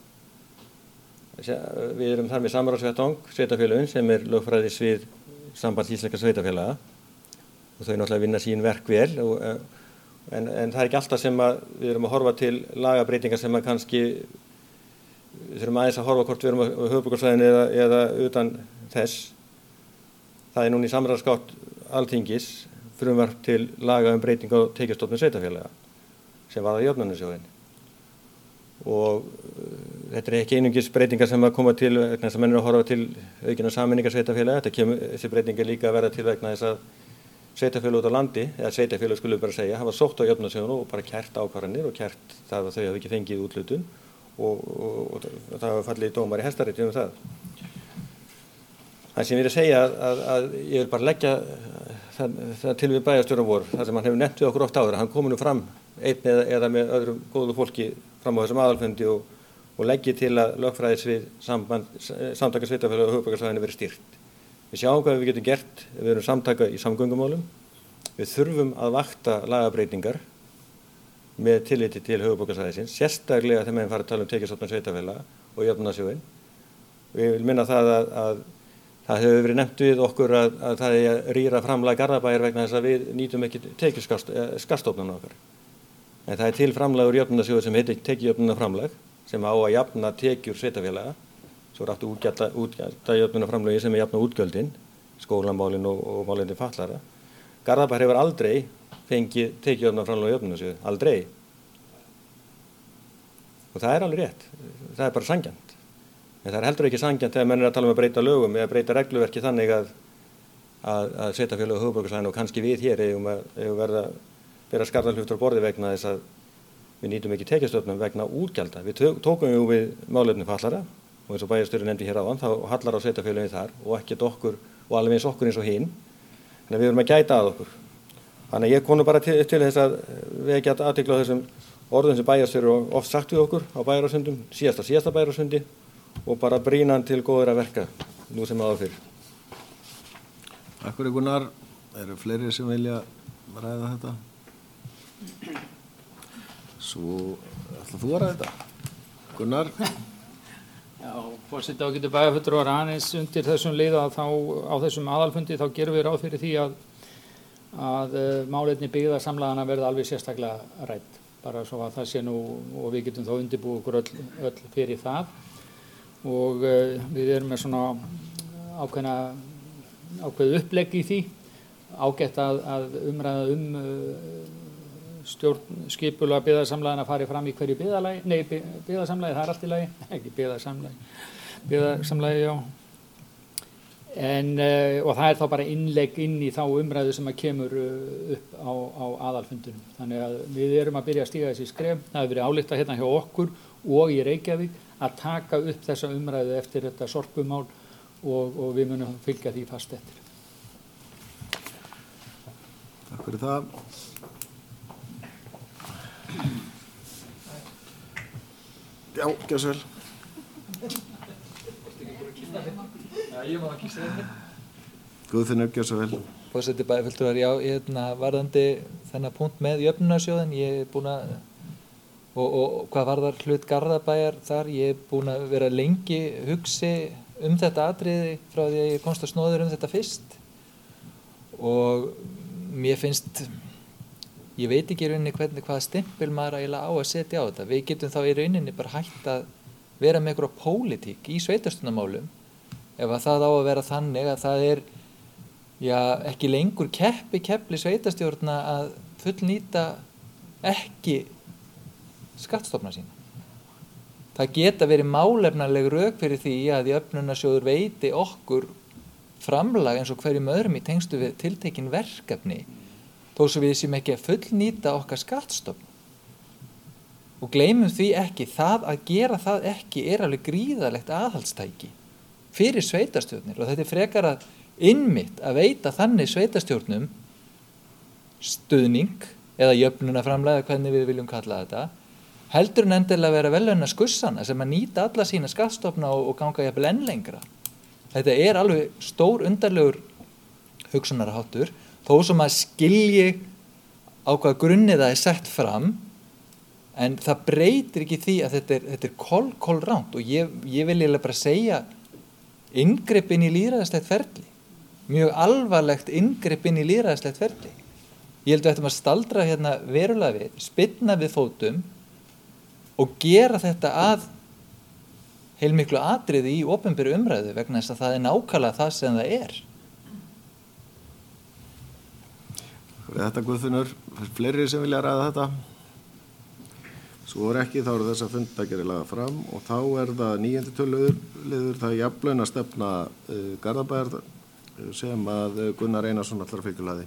Við erum þar með samráðsvettvang sveitarfélögin sem er lögfræðissvið Sambands íslenskra sveitarfélaga og þau náttúrulega vinna sín verk vel og, en, en það er ekki alltaf sem að við erum að horfa til lagabreytingar sem að kannski við þurfum aðeins að horfa hvort við erum á höfuðborgarsvæðinu eða, eða utan þess. Það er núna í samráðsgátt Alþingis frumvarp til laga um breyting á tekjustofnum sveitarfélaga sem varðar jöfnunarsjóðinn. Og þetta er ekki einungis breytingar sem að koma til vegna þess að menn eru að horfa til aukina sameiningar sveitarfélaga. Þetta kemur, þessi breytingar líka að verða til vegna þess að sveitarfélög út á landi, eða sveitarfélög skulum við bara segja, hafa sótt á jöfnunarsjóðinn og bara kært ákvarðanir og kært það að þau hafa ekki fengið úthlutun og, og, og, og það hafa fallið dómar í Hæstarétti um það. Það sem ég er að segja að, að, að ég vil bara leggja það, það til við bæjarstjóra vor, það sem hann hefur nefnt við okkur oft áður, hann komi nú fram einn eða, eða með öðrum góðu fólki fram á þessum aðalfundi og, og leggi til að lögfræðisvið samtaka sveitarfélaga á höfuðborgarsvæðinu verið styrkt. Við sjáum hvað við getum gert ef við erum samtaka í samgöngumálum. Við þurfum að vakta lagabreytingar með tilliti til höfuðborgarsvæðisins, sérstaklega þegar við fara að tala um tekjustofna sveitarfélaga og jöfnunarsjóðinn. Ég vil minna það að, að það hefur verið nefnt við okkur að, að það er að rýra framlag Garðabæjar vegna þess að við nýtum ekki tekjuskattstofnana okkar. En það er til framlag úr jöfnunarsjóði sem heitir tekjujöfnunarframlag sem á að jafna tekjur sveitarfélaga. Svo er aftur útgjalda, útgjalda jöfnunarframlagi sem er jafna útgjöldin, skólamálin og, og málindi fatlara. Garðabæjar hefur aldrei fengið tekjujöfnunarframlag á jöfnunarsjóði, aldrei. Og það er alveg rétt, það er bara sanngjarnt. En það er heldur ekki sanngjarnt þegar menn er að tala um að breyta lögum eða breyta regluverki þannig að, að, að sveitarfélög á höfuðborgarsvæðinu og kannski við hér eigum að eigum verða bera skarðalhlutur á borði vegna þess að við nýtum ekki tekjustofnum vegna útgjalda. Við tókum jú við málefni fallara og eins og bæjarstjórinn nefndi hér áðan, þá hallar á sveitarfélögin þar og ekkert okkur og alveg eins okkur eins og hinn. Þannig að við erum að gæta að okkur. Þannig að ég konu bara til, til þess að vekja athygli á þessum orðum sem bæjarstjóri oft sagt við okkur á bæjarráðsfundum, síðasta síðasta bæjarráðsfundi og bara brýna hann til góðra verka nú sem áður fyrr. Takk fyrir Gunnar. Eru fleiri sem vilja ræða þetta? Svo ætla þú að ræða þetta? Gunnar? Já, forseti ágætu bæjarfulltrúar aðeins undir þessum lið að þá á þessum aðalfundi þá gerum við ráð fyrir því að, að uh, málefni byggðasamlaganna verða alveg sérstaklega rædd. Bara svo að það sé nú og við getum þá undirbúið okkur öll, öll fyrir það. Og uh, við erum með svona ákveðna ákveð upplegg í því, ágætt að, að umræða um uh, stjórn skipulega byggðasamlagana fari fram í hverju byggðalagi, nei byggðasamlagi það er allt í lagi, ekki byggðasamlagi, byggðasamlagi já. En uh, og það er þá bara innlegg inn í þá umræðu sem að kemur uh, upp á, á aðalfundunum. Þannig að við erum að byrja að stíga þessi skref, það hefur verið ályktað hérna hjá okkur og í Reykjavík að taka upp þessa umræðu eftir þetta sorpumál og, og við munum fylgja því fast eftir. Takk fyrir það. Já, gjör svo vel. Já, ég má ekki segja þetta. Guðfinnur, gjör svo vel. Forseti bæjarfulltrúar, já, hérna varðandi þennan punkt með jöfnunarsjóðinn, ég er búin að Og, og hvað varðar hlut Garðabæjar þar, ég er búin að vera lengi hugsi um þetta atriði frá því að ég komst að snóður um þetta fyrst og mér finnst, ég veit ekki í rauninni hvernig hvaða stimpil maður eiginlega á að setja á þetta. Við getum þá í rauninni bara hægt að vera með einhverja pólitík í sveitarstjórnarmálum ef að það á að vera þannig að það er já, ekki lengur keppi keppli sveitarstjórna að fullnýta ekki skattstofna sína. Það geta verið málefnaleg rök fyrir því að jöfnunarsjóður veiti okkur framlag eins og hverjum öðrum í tengstu við tiltekin verkefni þó svo við séum ekki að fullnýta okkar skattstofn. Og gleymum því ekki, það að gera það ekki er alveg gríðarlegt aðhaldstæki fyrir sveitarstjórnir og þetta er frekar að innmitt að veita þannig sveitarstjórnum stuðning eða jöfnunarframlag eða hvernig við viljum kalla þetta heldur en endilega vera velunna skussana sem að nýta alla sína skattstofna og, og ganga jafnvel enn lengra. Þetta er alveg stór undarlegur hugsunarháttur þó sem að skilji á hvað grunni það er sett fram en það breytir ekki því að þetta er, þetta er kol, kol ránt og ég, ég vil eiginlega bara segja inngrip inn í lýðræðislegt ferli. Mjög alvarlegt inngrip inn í lýðræðislegt ferli. Ég held að við ættum að staldra hérna verulega við, spyrna við fótum og gera þetta að heilmiklu atriði í opinberu umræðu vegna þess að það er nákvæmlega það sem það er. Þetta Guðfinnur, fleiri sem vilja ræða þetta. Svo er ekki, þá eru þess að fundagerði laga fram og þá er það níundi töluliður, það er jafnlaunastefna uh, Garðabæjar sem að Gunnar Einarsson allar fylgjulaði.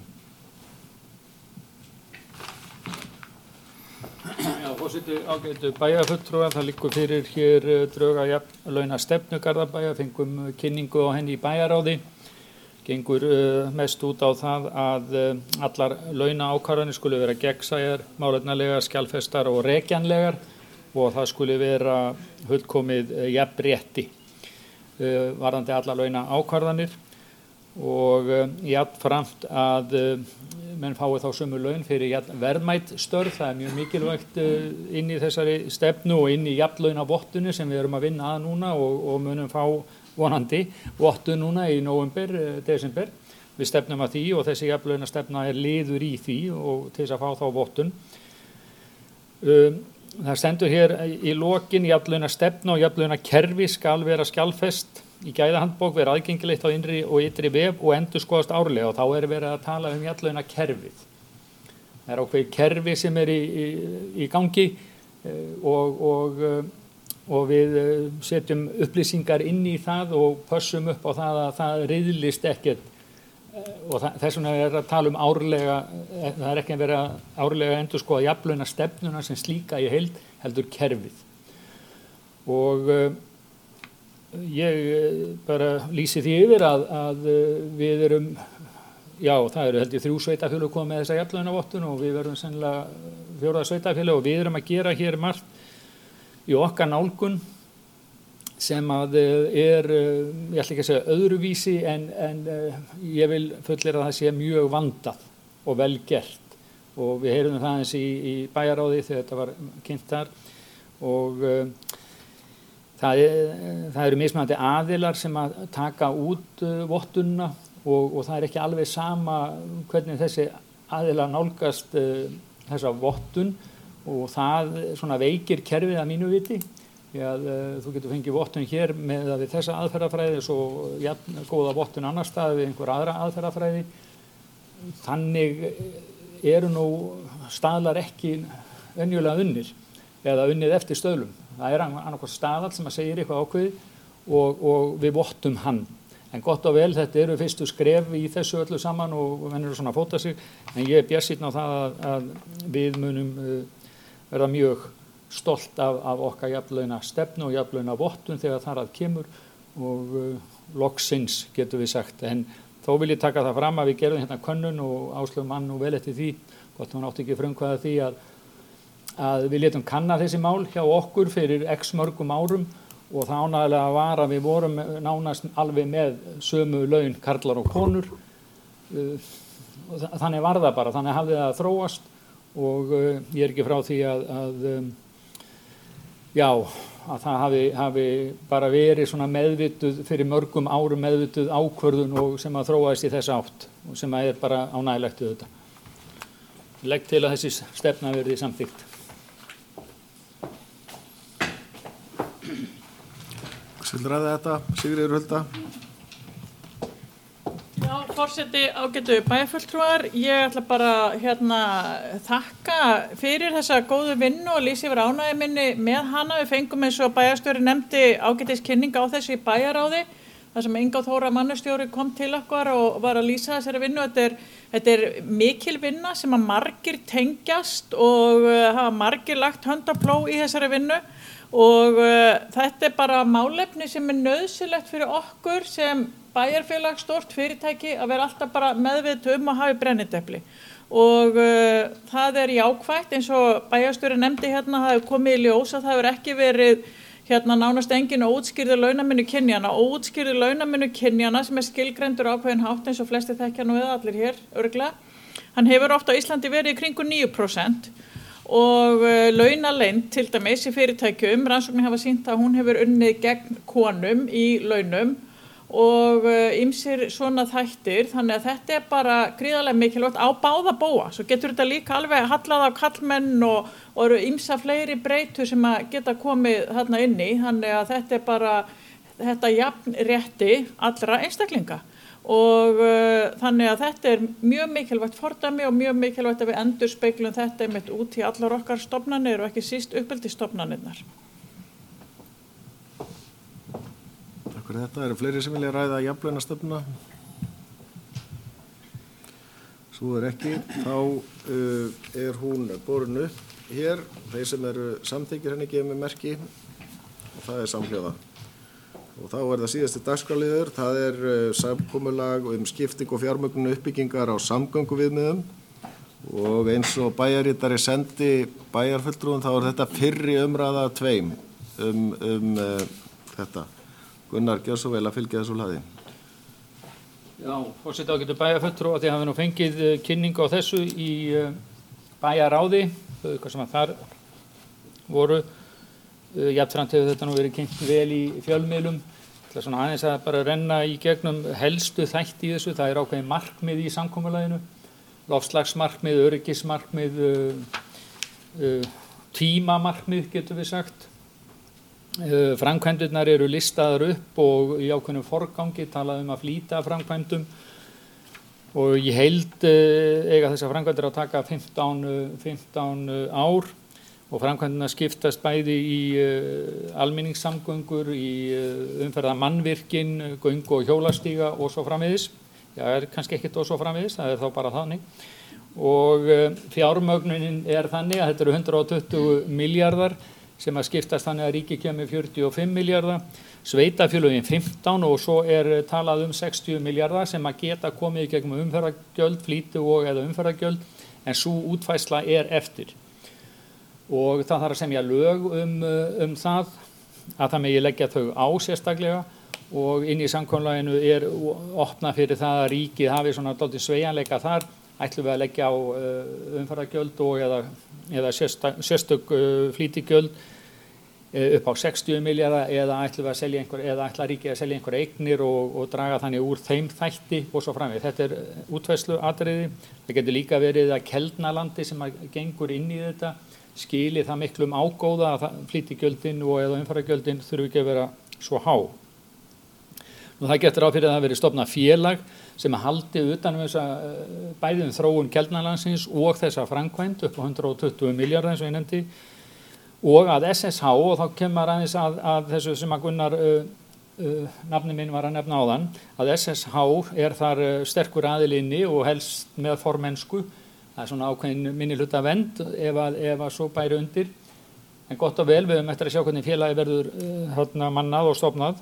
Forseti ágætu bæjarfulltrúar, það liggur fyrir hér drög að jafnlaunastefnu Garðabæjar, fengum kynningu á henni í bæjaráði, gengur uh, mest út á það að uh, allar launaákvarðanir skulu vera gegnsæjar, málefnalegar, skjalfestar og rekjanlegar og það skuli vera fullkomið jafnrétti uh, varðandi alla launa ákvarðanir og uh, jafnframt að uh, menn fái þá sömu laun fyrir verðmæt störf. Það er mjög mikilvægt uh, inn í þessari stefnu og inn í jafnlaunavottunni sem við erum að vinna að núna og, og munum fá vonandi vottun núna í nóvember, desember. Við stefnum að því og þessi jafnlaunastefna er liður í því og til þess að fá þá vottun. Um, það stendur hér í lokin jafnlaunastefna og jafnlaunakerfi skal vera skjalfest í gæðahandbók, vera aðgengilegt á innri og ytri vef og endurskoðast árlega og þá er verið að tala um jafnlaunakerfið. Það er ákveðið kerfi sem er í, í, í gangi og, og, og við setjum upplýsingar inn í það og pössum upp á það að það riðlist ekkert og það, þess vegna er að tala um árlega, það er ekki að vera árlega endurskoða jafnlaunastefnuna sem slíka í heild heldur kerfið. Og ég bara lýsi því yfir að, að við erum, já það eru held ég þrjú sveitafélög komið með þessa jafnlaunavottun og við verðum sennilega fjórða sveitafélög og við erum að gera hér margt í okkar nálgun sem að er, ég ætla ekki að segja öðruvísi en, en ég vil fullera að það sé mjög vandað og vel gert og við heyrum það eins í, í bæjaráði þegar þetta var kynnt þar og Það, er, það eru mismunandi aðilar sem að taka út uh, vottunna og, og það er ekki alveg sama hvernig þessi aðilar nálgast uh, þessa vottun og það svona veikir kerfið að mínu viti því að uh, þú getur fengið vottun hér með að við þessa aðferðafræði og svo ja, góða vottun annar stað við einhver aðra aðferðafræði. Þannig eru nú staðlar ekki venjulega unnir eða unnið eftir stöðlum. Það er annarkvæmt staðall sem að segir eitthvað ákveðið og, og við vottum hann. En gott og vel, þetta eru fyrstu skref í þessu öllu saman og menn eru svona að fóta sig. En ég er bjartsýnn á það að, að við munum uh, verða mjög stolt af, af okkar jafnlauna stefnu og jafnlauna vottun þegar þar að kemur og uh, loksins getur við sagt. En þó vil ég taka það fram að við gerum hérna könnun og Áslaug mann og vel eftir því. Gott hún átti ekki frumkvæða því að að við létum kanna þessi mál hjá okkur fyrir x mörgum árum og það ánægilega var að við vorum nánast alveg með sömu laun karlar og konur og þannig var það bara, þannig hafði það þróast og ég er ekki frá því að, að já, að það hafi, hafi bara verið svona meðvituð fyrir mörgum árum meðvituð ákvörðun og sem að þróaðist í þessa átt og sem að er bara ánægilegt við þetta. Ég legg til að þessi stefna verði samþykkt. Vil ræða þetta, Sigríður Hulda? Já, forseti ágætu bæjarfulltrúar, ég ætla bara hérna þakka fyrir þessa góðu vinnu og lýsi yfir ánægju minni með hana. Við fengum eins og bæjarstjóri nefndi ágætis kynning á þessu í bæjaráði, þar sem Inga Þóra mannustjóri kom til okkar og var að lýsa þessari vinnu. Þetta er, þetta er mikil vinna sem að margir tengjast og uh, hafa margir lagt hönd á plóg í þessari vinnu. Og uh, þetta er bara málefni sem er nauðsynlegt fyrir okkur sem bæjarfélag, stórt fyrirtæki að vera alltaf bara meðvituð um að hafa brennidepli. Og uh, það er jákvætt eins og bæjarstjóri nefndi hérna, það hefur komið í ljós að það hefur ekki verið hérna nánast engin óútskýrður launamunur kynjana. Óútskýrður launamunur kynjana sem er skilgreindur ákveðin hátt eins og flesti þekkja nú eða allir hér örugglega. Hann hefur oft á Íslandi verið í kringu níu prósent. Og uh, launaleynd til dæmis í fyrirtækjum, rannsóknir hafa sýnt að hún hefur unnið gegn konum í launum og ýmsir uh, svona þættir, þannig að þetta er bara gríðarlega mikilvægt á báða bóa. Svo getur þetta líka alveg hallað á kallmenn og, og eru ýmsa fleiri breytur sem að geta komið þarna inni, þannig að þetta er bara þetta jafn rétti allra einstaklinga. Og uh, þannig að þetta er mjög mikilvægt fordæmi og mjög mikilvægt að við endurspeglum þetta einmitt út í allar okkar stofnanir og ekki síst uppeldisstofnanirnar. Takk fyrir þetta. Eru fleiri sem vilja ræða jafnlaunastefnuna? Svo er ekki. Þá uh, er hún borin upp hér. Þeir sem eru samþykkir henni gefið með merki og það er samhljóða. Og þá er það síðasti dagskrárliður, það er uh, samkomulag um skipting og fjármögnun uppbyggingar á samgönguviðmiðum og eins og bæjarritari sendi bæjarfulltrúum þá er þetta fyrri umræða af tveim um, um uh, þetta. Gunnar, gjör svo vel að fylgja þessu hlaði. Já, forseti ágætu bæjarfulltrúar, þið hafi nú fengið uh, kynningu á þessu í uh, bæjaráði, þau sem að þar voru. Uh, jafnframt hefur þetta nú verið kynnt vel í fjölmiðlum. Það er svona aðeins að bara renna í gegnum helstu þætti í þessu. Það er ákveðin markmið í samkomulaginu, loftslagsmarkmið, öryggismarkmið, uh, uh, tímamarkmið getur við sagt. Uh, framkvæmdirnar eru listaðar upp og í ákveðnum forgangi talað um að flýta framkvæmdum og ég held uh, eiga þessar framkvæmdir að taka fimmtán, fimmtán uh, ár og framkvæmdirnar skiptast bæði í uh, almenningssamgöngur, í uh, umferða mannvirkin, göng og hjólastíga og svo framvegis. Já, er kannski ekkert og svo framvegis, það er þá bara þannig. Og uh, fjármögnunin er þannig að þetta eru hundrað og tuttugu milljarðar sem að skiptast þannig að ríki kemur fjörutíu og fimm milljarða, sveitafélögin fimmtán og svo er talað um sextíu milljarða sem að geta komið í gegnum umferðargjöld, flýtu og eða umferðargjöld, en svo útfærsla er eftir. Og það þarf að semja lög um, um það, að það megi leggja þau á sérstaklega og inn í samkomulaginu er opnað fyrir það að ríkið hafi svona dálítið sveigjanleika þar, ætlum við að leggja á uh, umferðargjöld og eða, eða sérstök, sérstök uh, flýtigjöld uh, upp á sextíu milljarða eða ætlum við að selja einhver, eða ætla ríkið að selja einhver eignir og, og draga þannig úr þeim þætti og svo framvegis. Þetta er útfærslu atriði. Það getur líka verið að Keldnalandi sem að gengur inn í þetta skili það miklum ágóða að flýtigjöldin og eða umferðargjöldin þurfi ekki að vera svo há. Nú það getur á fyrir að það verið stofnað félag sem að haldi utan um þessa bæði um þróun Keldnalandsins og þessa framkvæmd upp á hundrað og tuttugu milljarða eins og ég nefndi og að S S H og þá kemur aðeins að, að þessu sem að Gunnar uh, uh, nafni minn var að nefna áðan að S S H er þar uh, sterkur aðilinni og helst með formennsku. Það er svona ákveðin minni hluta vend ef að, ef að svo bæri undir en gott og vel við höfum eftir að sjá hvernig félagi verður uh, mannað og stofnað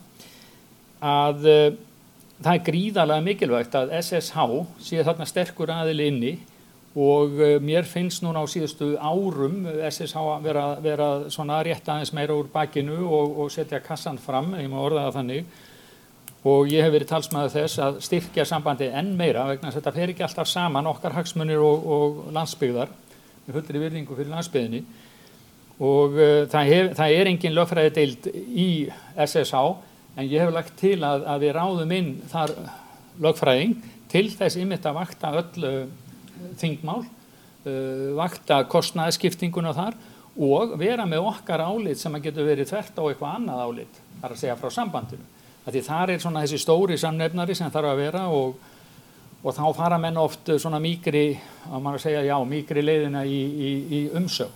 að uh, það er gríðarlega mikilvægt að S S H sé þarna sterkur aðili inni og uh, mér finnst núna á síðustu árum S S H að vera, vera svona rétt aðeins meira úr bakinu og, og setja kassan fram, ég má orða það þannig og ég hef verið talsmaður þess að styrkja sambandið enn meira vegna þess að þetta fer ekki alltaf saman okkar hagsmunir og, og landsbyggðar með fullri virðingu fyrir landsbyggðinni og uh, það, hef, það er engin lögfræðideild í S S H en ég hef lagt til að, að við ráðum inn þar lögfræðing til þess einmitt að vakta öll uh, þingmál, uh, vakta kostnaðarskiptinguna þar og vera með okkar álit sem að getur verið þvert á eitthvað annað álit, þar að segja frá sambandinu. Því þar er svona þessi stóri samnefnari sem þarf að vera og, og þá fara menn oft svona mýkri, að maður að segja já, mýkri leiðina í, í, í umsögn.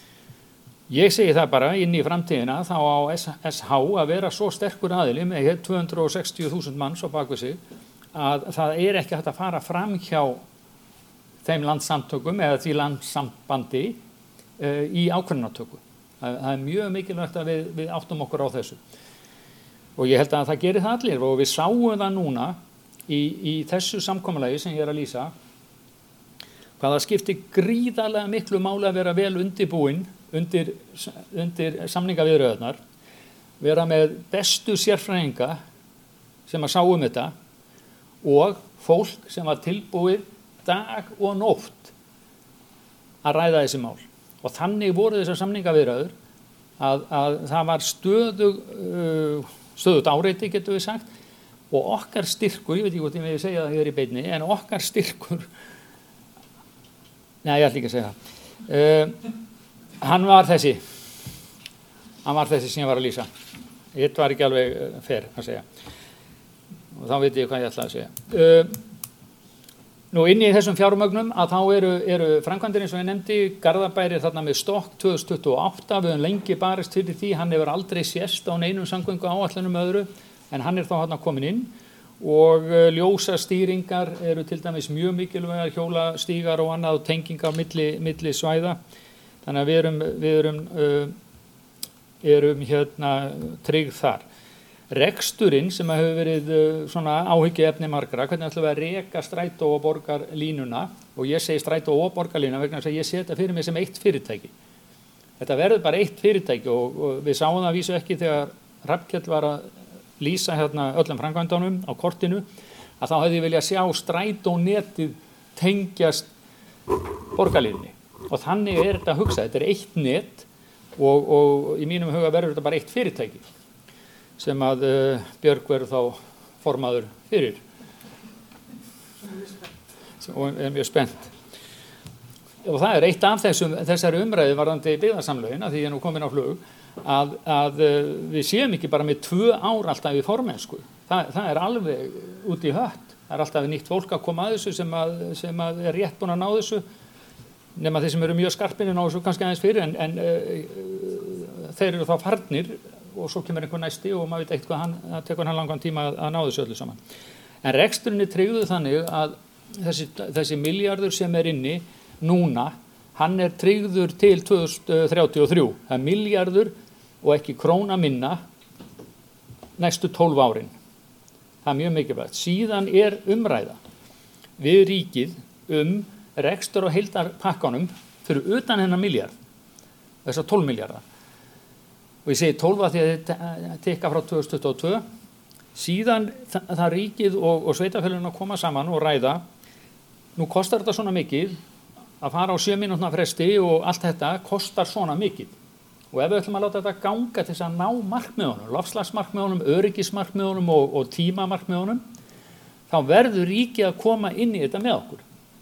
Ég segi það bara inn í framtíðina þá á S S H að vera svo sterkur aðili með tvö hundruð og sextíu þúsund manns á bakvið sig að það er ekki hægt að fara fram hjá þeim landssamtökum eða því landssambandi uh, í ákvörðunartöku. Það, það er mjög mikilvægt að við, við áttum okkur á þessu. Og ég held að það gerir það allir og við sáum það núna í, í þessu samkomulagi sem ég er að lýsa hvað það skiptir gríðarlega miklu máli að vera vel undirbúinn undir, undir samningaviðræðurnar, vera með bestu sérfræðinga sem að sáu um þetta og fólk sem var tilbúið dag og nótt að ræða þessi mál. Og þannig voru þessar samningaviðræður að, að það var stöðug uh, stöðugt áreiti getur við sagt og okkar styrkur, ég veit ekki hvort ég með segja það hér í beinni, en okkar styrkur nei, ég ætla ekki að segja það uh, hann var þessi hann var þessi sem ég var að lýsa þetta var ekki alveg fair að segja og þá veit ég hvað ég ætla að segja uh, nú inn í þessum fjármögnum að þá eru, eru framkvæmdir eins og ég nefndi Garðabæri þarna með stokk tvö þúsund tuttugu og átta við höfum lengi barist fyrir því hann hefur aldrei sést á neinum samgöngu áætlunum öðru en hann er þá þarna komin inn og uh, ljósastýringar eru til dæmis mjög mikilvægar hjólastígar og annað og tengingar milli, milli svæða þannig að við erum, við erum, uh, erum hérna tryggð þar Reksturinn sem hefur verið svona áhyggjuefni margra, hvernig ætlum við að reka strætó og borgarlínuna, og ég segi strætó og borgarlínuna vegna þess að ég sé þetta fyrir mig sem eitt fyrirtæki. Þetta verður bara eitt fyrirtæki og, og við sáum það að vísu ekki þegar Hrafnkell var að lýsa hérna öllum framkvæmdunum á kortinu, að þá hefði ég viljað sjá strætónetið tengjast borgarlínunni. Og þannig er þetta að hugsa, þetta er eitt net og, og í mínum huga verður þetta bara eitt fyrirtæki sem að uh, Björg verður þá formaður fyrir og er mjög spennt. Og það er eitt af þessum, þessari umræðu varðandi byggðarsamlögin, að því ég er nú komin á flug, að, að uh, við séum ekki bara með tvö ár alltaf í formennsku. Það, það er alveg út í hött. Það er alltaf nýtt fólk að koma að þessu sem, að, sem að er rétt búin að ná þessu, nema þeir sem eru mjög skarpinni ná þessu kannski aðeins fyrir, en, en uh, þeir eru þá farnir og svo kemur einhver næsti og maður veit eitt hvað hann, það tekur hann langan tíma að, að ná þessu öllu saman. En reksturinn er tryggður þannig að þessi, þessi milljarður sem er inni núna, hann er tryggður til tvö þúsund þrjátíu og þrjú. Það er milljarður og ekki króna minna næstu tólf árin. Það er mjög mikilvægt. Síðan er umræða við ríkið um rekstur og heildarpakkanum fyrir utan hennar milljarð, þessar tólf milljarða. Og ég segi tólf að því að þetta tekka frá tvö þúsund tuttugu og tvö. Síðan það, það ríkið og, og sveitafélögin að koma saman og ræða, nú kostar þetta svona mikið, að fara á sjö mínútna fresti og allt þetta kostar svona mikið. Og ef við ætlum að láta þetta ganga til þess að ná markmiðunum, loftslagsmarkmiðunum, öryggismarkmiðunum og, og tímamarkmiðunum, þá verður ríkið að koma inn í þetta með okkur.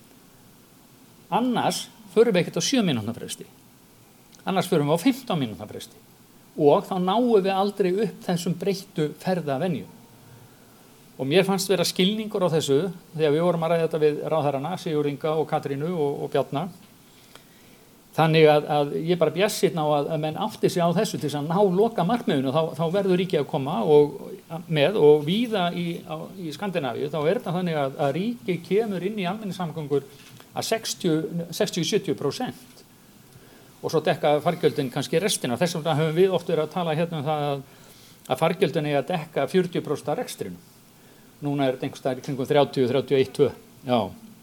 Annars förum við ekkert á sjö mínútna fresti. Annars förum við á fimmtán mínútna fresti. Og þá náum við aldrei upp þessum breyttu ferðavenju. Og mér fannst vera skilningur á þessu þegar við vorum að ræða þetta við ráðherrana, Sigurð Inga og Katrínu og, og Bjarna. Þannig að, að ég bara bjassinn á að, að menn átti sig á þessu til þess að ná loka markmiðinu, þá, þá verður ríkið að koma og, með og víða í, á, í Skandinavíu, þá er þetta þannig að, að ríkið kemur inn í almenningssamgöngur að sextíu til sjötíu prósent. Og svo dekka fargjöldin kannski restina. Þess vegna höfum við oft verið að tala hérna um það að, að fargjöldin er að dekka fjörutíu prósent af rekstrinu. Núna er þetta einhvers staðar í kringum þrjátíu, þrjátíu og eitt, tvö. Já.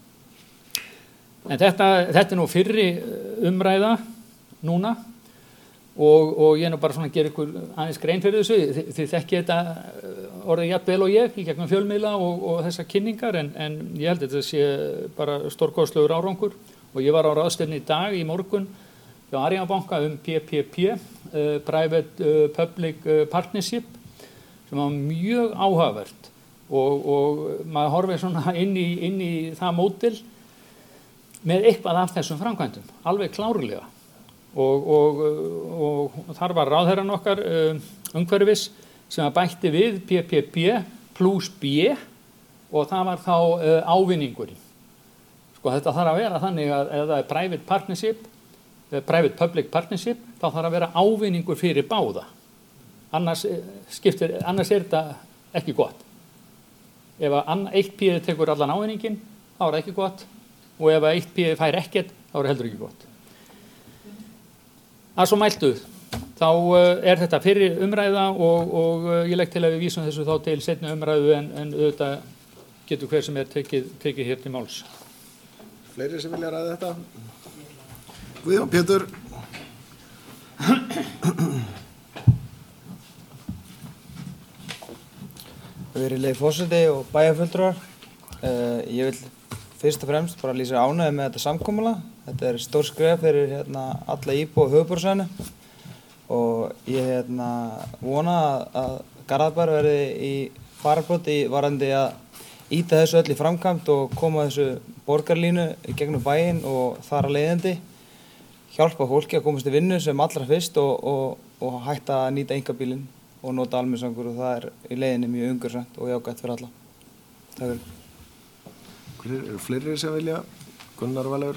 En þetta, þetta er nú fyrri umræða núna og, og ég er nú bara svona að gera ykkur aðeins grein fyrir þessu. Þið, þið þekki þetta orðið jafn vel og ég í gegnum fjölmiðla og, og þessar kynningar en, en ég held að þetta sé bara stórkostlegur árangur og ég var á ráðstefnu í dag í morgun hjá Arion banka um P P P, uh, Private uh, Public uh, Partnership, sem var mjög áhugavert og, og maður horfið svona inn í, inn í það mótil með eitthvað af þessum framkvæmdum, alveg klárlega. Og, og, og, og þar var ráðherran okkar uh, umhverfis sem bætti við P P P plus B og það var þá uh, ávinningurinn. Sko þetta þarf að vera þannig að ef það er Private Partnership, Private Public Partnership, þá þarf að vera ávinningur fyrir báða. Annars, skiptir, annars er þetta ekki gott. Ef að eitt P tekur allan ávinningin, þá er það ekki gott og ef að eitt P fær ekkert, þá er það heldur ekki gott. Að svo mæltu, þá er þetta fyrir umræða og, og ég legg til að við vísum þessu þá til seinni umræðu en, en auðvitað getur hver sem er tekið, tekið hér til máls. Fleiri sem vilja ræða þetta? Guðjón Pétur. Virðulegi forseti og bæjarfulltrúar, uh, ég vil fyrst og fremst bara lýsa ánægju með þetta samkomulag. Þetta er stór skref fyrir hérna, alla íbúa á höfuðborgarsvæðinu og ég hérna, vona að, að Garðabær verði í fararbroddi varðandi að ýta þessu öll í framkvæmd og koma þessu borgarlínu í gegnum bæinn og þar að leiðandi hjálpa fólki að komast í vinnu sem allra fyrst og, og, og hætta að nýta einkabílinn og nota almenningssamgöngur og það er í leiðinni mjög umhverfisvænt og jákvætt fyrir alla. Takk fyrir. Hver eru fleiri sem vilja? Gunnar Valur.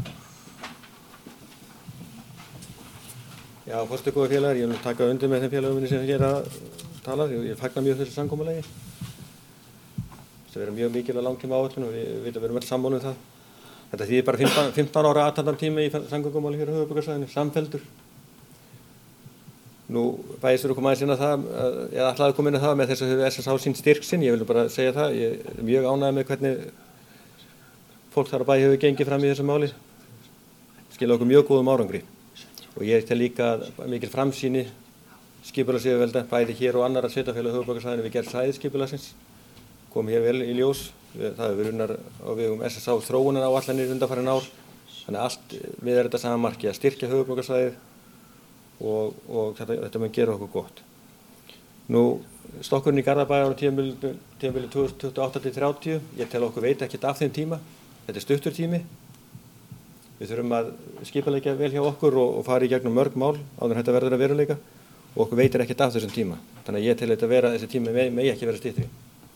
Já, fórstu góða félagar, ég vil taka undir með þeim félagum minni sem hér að tala og ég fagna mjög þessu samkomulagi. Það verður mjög mikil að langtíma áætlun og við, við verðum öll sammála um það. Þetta þýðir bara fimmtán, fimmtán ára aðtaldartími í samgöngumáli hér á höfuðborgarsvæðinu, samfelldur. Nú, bæjarstjóri kom aðeins inn á það, eða ætlaði að koma inn á það með þess að hefur S S H sín styrk sinn, ég vil bara segja það, ég er mjög ánægður með hvernig fólk þar á bæ hefur gengið fram í þessu máli, skilja okkur mjög góðum árangri og ég tel líka mikil framsýni skipulagsyfirvalda, bæði hér og annarra sveitarfélaga á höfuðborgarsvæðinu við gerð svæðisskipulagsins, kom hér vel í ljós, það hefur verið unnar á vegum S S H þróunar áætlanir undanfarin ár, þannig að allt við er þetta sama marki að styrkja höfuðborgarsvæðið og, og þetta, þetta mun gera okkur gott. Nú, stokkurinn í Garðabæjar á tímabilinu tvö þúsund tuttugu og átta til þrjátíu, ég tel okkur veit ekkert af þeim tíma, þetta er stuttur tími, við þurfum að skipuleggja vel hjá okkur og, og fara í gegnum mörg mál áður en þetta verður að veruleika og okkur veitir ekkert af þessum tíma, þannig að ég tel þetta vera, þessi tími megi me ekki vera styttri.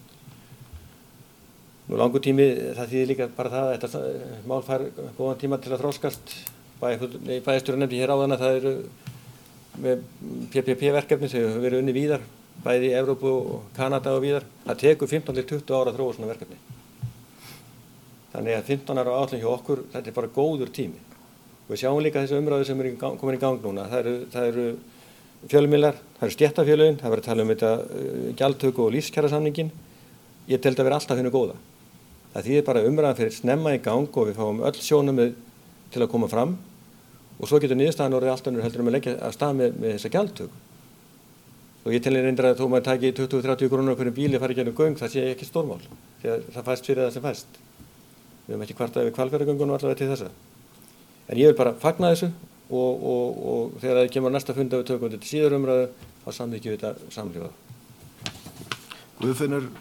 Nú langur tími, það þýðir líka bara það að þetta mál fær góðan tíma til að þroskast, bæjarstjóri nefndi hér áðan að það eru með P P P-verkefni sem hefur verið unni víðar, bæði í Evrópu og Kanada og víðar. Það tekur fimmtán til tuttugu ára að þróa svona verkefni. Þannig að fimmtán ára áætlun hjá okkur, þetta er bara góður tími. Og við sjáum líka þessi umræðu sem er komin í gang núna. Það eru, það eru fjölmiðlar, það eru stéttarfélögin, það verður að tala um þetta uh, gjaldtöku og lífskjarasamningin. Ég tel þetta vera alltaf hinu góða. Það þýðir bara umræðan fyrir snemma í gang og við fáum öll sjónarmið til að koma fram. Og svo getur niðurstaðan orðið allt önnur heldur um að leggja að stað með, með þessa gjaldtöku. Og ég telur reyndar að þó maður taki tuttugu til þrjátíu krónur á hverjum bíli að fara í gegnum göng, það sé ekki stórmál. Því að það fæst fyrir það sem fæst. Við höfum ekki kvartað yfir Hvalfjarðargöngunum allavega til þessa. En ég vil bara fagna þessu og, og, og þegar það kemur næsta fund að við tökum þetta síður umræðu, þá samþykkjum við þetta samhljóða. Guðfinnur.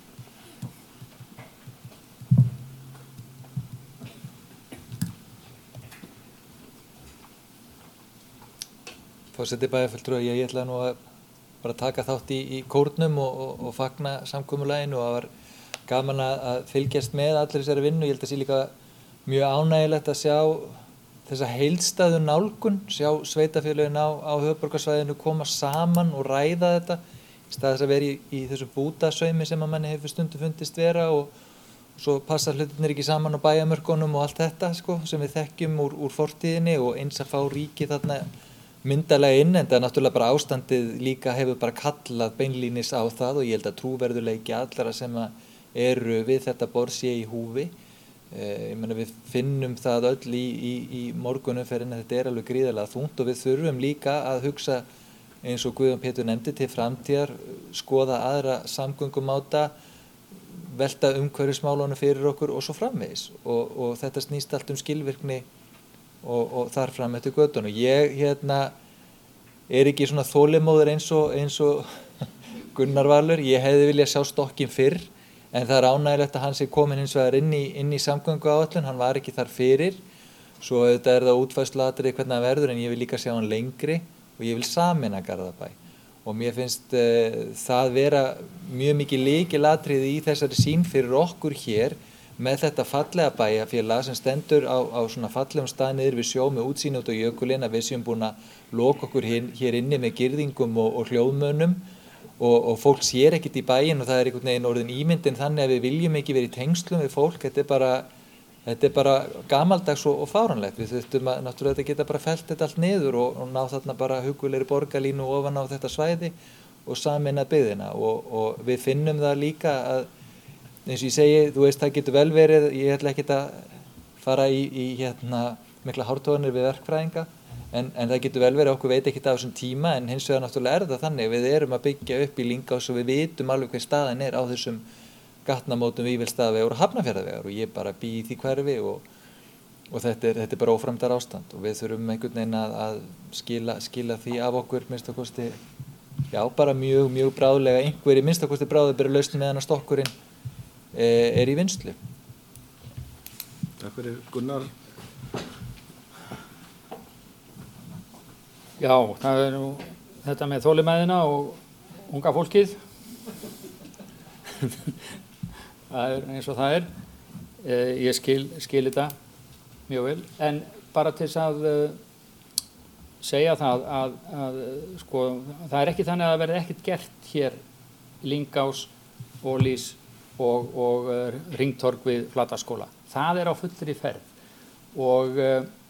Forseti bæjarfulltrúar, ég, ég ætla nú að bara taka þátt í, í kórnum og, og, og fagna samkomulaginu og það var gaman að, að fylgjast með allir þessari vinnu. Ég held að sé líka mjög ánægilegt að sjá þessa heildstæðu nálgun, sjá sveitarfélögin á, á höfuðborgarsvæðinu koma saman og ræða þetta í stað þess að vera í, í þessu bútasaumi sem að manni hefur stundu fundist vera og, og svo passa hlutirnir ekki saman á bæjarmörkunum og allt þetta sko, sem við þekkjum úr, úr fortíðinni og eins að fá ríki þarna myndalega inn, en það er náttúrulega bara ástandið líka hefur bara kallað beinlínis á það og ég held að trúverðuleiki allara sem eru við þetta borð sé í húfi. Eh, ég meina við finnum það öll í, í, í morgunumferðinni að þetta er alveg gríðarlega þungt og við þurfum líka að hugsa eins og Guðjón Pétur nefndi til framtíðar, skoða aðra samgöngumáta, velta umhverfismálunum fyrir okkur og svo framvegis og, og þetta snýst allt um skilvirkni Og, og þar fram eftir göttunum. Ég hérna er ekki svona þolimóður eins og, eins og Gunnar Valur, ég hefði viljað sjá stokkinn fyrr en það er ánægilegt að hann sé komin hins vegar inn í, inn í samgönguáætlun, hann var ekki þar fyrir, svo þetta er það útfærsluatriði hvernig það verður en ég vil líka sjá hann lengri og ég vil sameina Garðabæ og mér finnst uh, það vera mjög mikið lykilatriði í þessari sýn fyrir okkur hér með þetta fallega bæjarfélag sem stendur á, á svona fallegum stað niður við sjó með útsýni út á jökulinn að við séum búin að loka okkur hér, hér inni með girðingum og, og hljóðmönnum og, og fólk sér ekkert í bæinn og það er einhvern veginn orðin ímyndin þannig að við viljum ekki verið í tengslum við fólk, þetta er bara, þetta er bara gamaldags og, og fáranlegt, við þurftum að náttúrulega geta bara fellt þetta allt niður og, og ná þarna bara hugulegri borgarlínu ofan á þetta svæði og sameina byggðina og, og við finnum það líka að eins og ég segi, þú veist, það getur vel verið, ég ætla ekki að fara í, í hérna, mikla hártoganir við verkfræðinga, en, en það getur vel verið okkur veit ekki af þessum tíma, en hins vegar náttúrulega er það þannig, við erum að byggja upp í Lyngás og við vitum alveg hver staðan er á þessum gatnamótum Vífilsstaðavegur og Hafnarfjarðarvegar og ég bara bý í því hverfi og, og þetta er, þetta er bara óframdar ástand og við þurfum einhvern veginn að, að skila, skila því af okkur, minnst að kosti, já, bara mjög, mjög bráðlega, einhverjir minnst að kosti bráðabæri lausn meðan að stokkurinn er í vinnslu. Takk fyrir Gunnar. Já, það er nú þetta með þolinmæðina og unga fólkið. Það er eins og það er. Ég skil, skil þetta mjög vel. En bara til þess að segja það að, að sko, það er ekki þannig að það verði ekkert gert hér í Lyngás og Lýs og, og uh, Hringtorg við Flataskóla. Það er á fullri ferð og uh,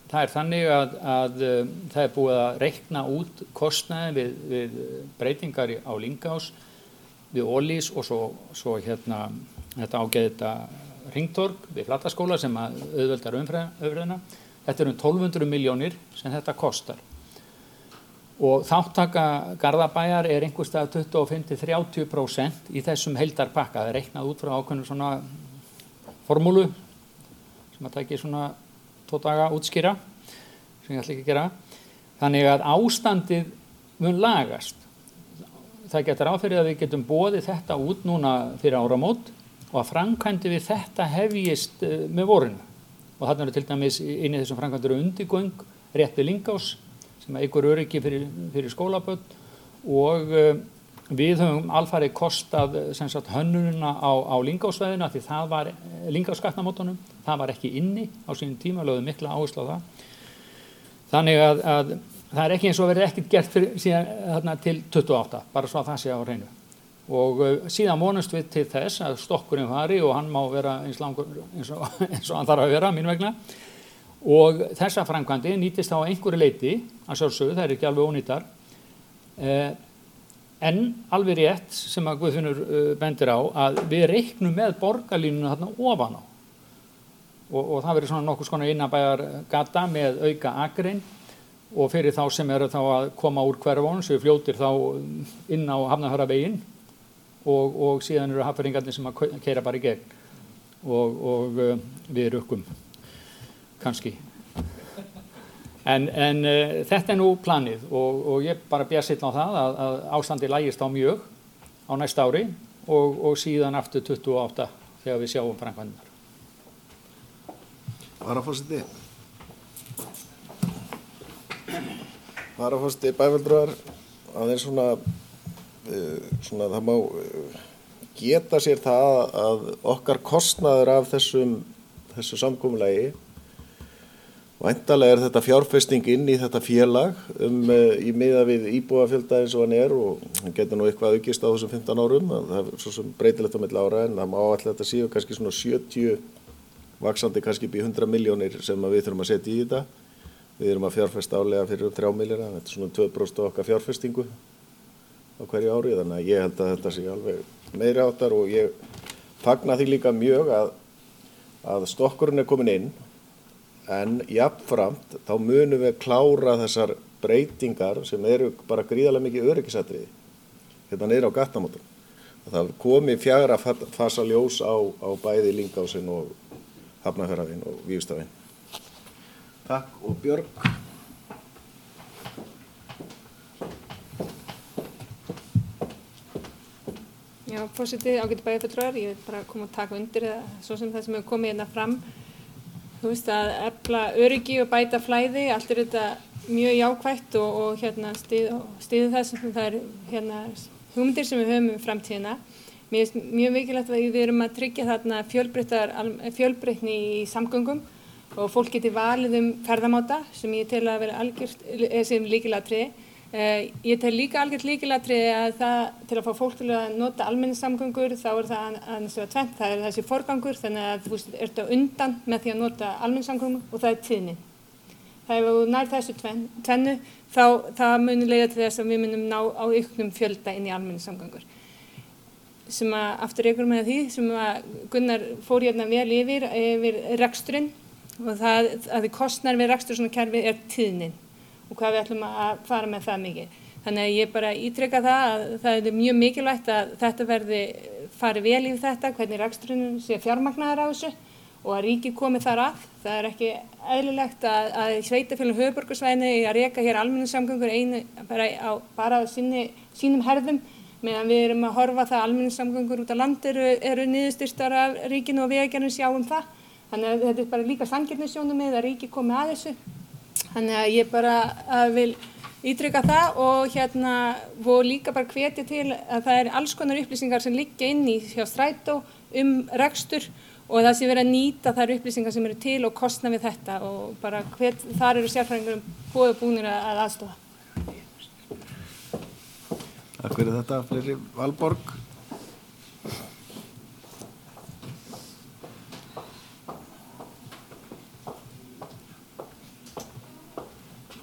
það er þannig að, að um, það er búið að reikna út kostnaði við, við breytingar á Lyngás, við Ólís og svo, svo hérna þetta ágæðita hringtorg við Flataskóla sem að auðveldar umferðina. Þetta eru um tólf hundruð milljónir sem þetta kostar. Og þáttaka Garðabæjar er einhvers staðar tuttugu og fimm til þrjátíu prósent í þessum heildarpakka. Það er reiknað út frá ákveðnu svona formúlu sem að tæki svona tvo daga útskýra, sem ég ætla ekki að gera. Þannig að ástandið mun lagast. Það getur áfyrir að við getum boðið þetta út núna fyrir áramót og að framkvæmdi við þetta hefjist með vorinu. Og þarna eru til dæmis inn í þessum framkvæmdir undirgöng rétt við Lyngás sem eigur öryggi fyrir, fyrir skólabörn og uh, við höfum alfarið kostað sem sagt hönnunina á, á Lyngásvæðinu því það var Lyngásgatnamótunum, það var ekki inni á sínum tíma, lögðu mikla áherslu á það. Þannig að, að það er ekki eins og verið ekkert gert fyrir, síðan, þarna, til tuttugu og átta, bara svo að það sé á hreinu. Og uh, síðan vonumst við til þess að stokkurinn fari og hann má vera eins langur eins og, eins og hann þarf að vera mín vegna. Og þessa framkvæmdi nýtist þá einhverju leyti, að sjálfsögðu, það er ekki alveg ónýtar, eh, en alveg rétt sem að Guðfinnur uh, bendir á að við reiknum með borgarlínuna þarna ofan á. Og, og það verður svona nokkuð skona innanbæjar gata með auka akrein og fyrir þá sem eru þá að koma úr hverfón sem fljótir þá inn á Hafnarfjarðarveginn og, og síðan eru hafnfirðingarnir sem að keyra bara í gegn og, og uh, við rukkum. Kannski. En, en uh, þetta er nú planið og, og ég bara bjartsýnn á það að, að ástandi lægist á mjög á næsta ári og, og síðan aftur tuttugu og átta þegar við sjáum framkvæmdirnar. Varaforseti. Varaforseti Bæjarfulltrúar, aðeins svona, uh, svona það má uh, geta sér það að okkar kostnaður af þessum, þessu samkomulagi væntanlega er þetta fjárfesting inn í þetta félag um, uh, í miða við íbúafjölda eins og hann er og hann getur nú eitthvað aukist á þessum fimmtán árum, það er svo sem breytilegt á milli ára en það má alltaf þetta séu kannski svona sjötíu, vaxandi kannski upp í hundrað milljónir sem við þurfum að setja í þetta. Við erum að fjárfesta álega fyrir þrjá milljarða, þetta er svona tvö prósent af okkar fjárfestingu á hverju ári, þannig að ég held að þetta sé alveg meiri áttar og ég fagna því líka mjög að, að stokkurinn er komin inn. En jafnframt þá munum við klára þessar breytingar sem eru bara gríðarlega mikið öryggisatriði hérna niður á gatnamótum. Það komi fjagra fasa ljós á, á bæði Lyngásinn og Hafnarfjarðarveginn og Vífilsstaðaveginn. Takk og Björg. Já, forseti, ágætu bæjarfulltrúar, ég vil bara koma að taka undir það, svo sem það sem hefur komið hérna fram. Þú veist að efla öryggi og bæta flæði, allt er þetta mjög jákvætt og, og hérna stiðu það sem það er hérna hugmyndir sem við höfum um framtíðina. Mér finnst mjög mikilvægt að við erum að tryggja þarna fjölbreytni í samgöngum og fólk geti valið um ferðamáta sem ég tel að vera algjört sem lykilatriði. Uh, ég tel líka algjört lykilatriði að það til að fá fólk til að nota almenningssamgöngur þá er það annars vegar tvennt, það er þessi forgangur þannig að þú veist, ertu á undan með því að nota almenningssamgöngur og það er tíðnin. Það ef þú nær þessu tvennu þá það muni leiða til þess að við munum ná á auknum fjölda inn í almenningssamgöngur. Sem að aftur ykkur með því sem að Gunnar fór hérna vel yfir, yfir reksturinn og það að því kostnaður við rekstur svona kerfi er tíðnin. Og hvað við ætlum að fara með það mikið. Þannig að ég bara ítreka það að það er mjög mikilvægt að þetta verði fari vel í þetta, hvernig reksturinn sé fjármagnaður á þessu og að ríkið komi þar að. Það er ekki eðlilegt að, að sveitarfélögum höfuðborgarsvæðinu að reka hér almenningssamgöngur einu bara á bara sinni, sínum herðum meðan við erum að horfa það að almenningssamgöngur út á land eru, eru niðurstyrktar af ríkinu og vegagerðin sjá um það. Þannig að þetta er bara líka sanngirnissjónarmið að ríkið komi að þessu. Þannig að ég bara að vil ítrykka það og hérna og líka bara hvetja til að það er alls konar upplýsingar sem liggja inn í hjá Strætó um rekstur og það sé verið að nýta þær upplýsingar sem eru til og kostna við þetta og bara hvet, þar eru sérfræðingur búið búinir að aðstofa. Takk fyrir þetta, fleiri. Valborg.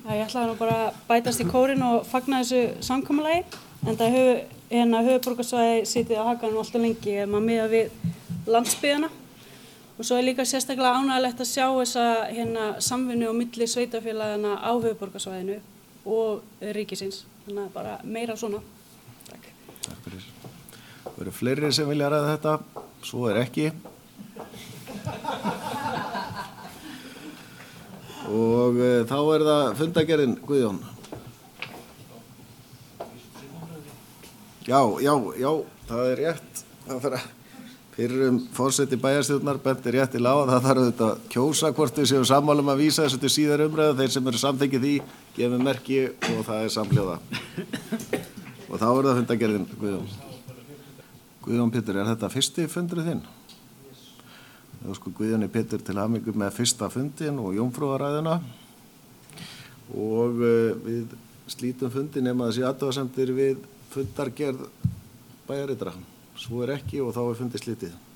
Já, ég ætlaði nú bara að bætast í kórin og fagna þessu samkomulagi, en það hefur hérna höfuðborgarsvæði sitið á hakanum alltaf lengi ef maður miðar við landsbyggðina. Og svo er líka sérstaklega ánægilegt að sjá þessa hérna samvinnu á milli sveitarfélagana á höfuðborgarsvæðinu og ríkisins. Þannig að bara meira svona. Takk. Takk fyrir. Það eru fleiri sem vilja ræða þetta, svo er ekki. Og e, þá er það fundagerðin, Guðjón. Já, já, já, það er rétt. Það þarf að fyrrum forseti bæjarstjórnar benti rétt í lága. Það þarf auðvitað að kjósa hvort við séum sammála um að vísa þessu til síðar umræðu. Þeir sem eru samþykkið því, gefum merki og það er samhljóða. Og þá er það fundagerðin, Guðjón. Guðjón Pétur, er þetta fyrsti fundurinn þinn? Þá sko Guðjóni Pétur til hamingju með fyrsta fundin og jómfrúaræðuna og uh, við slítum fundin nema þessi athugasemdir við fundargerð bæjarritra. Svo er ekki og þá er fundið slítið.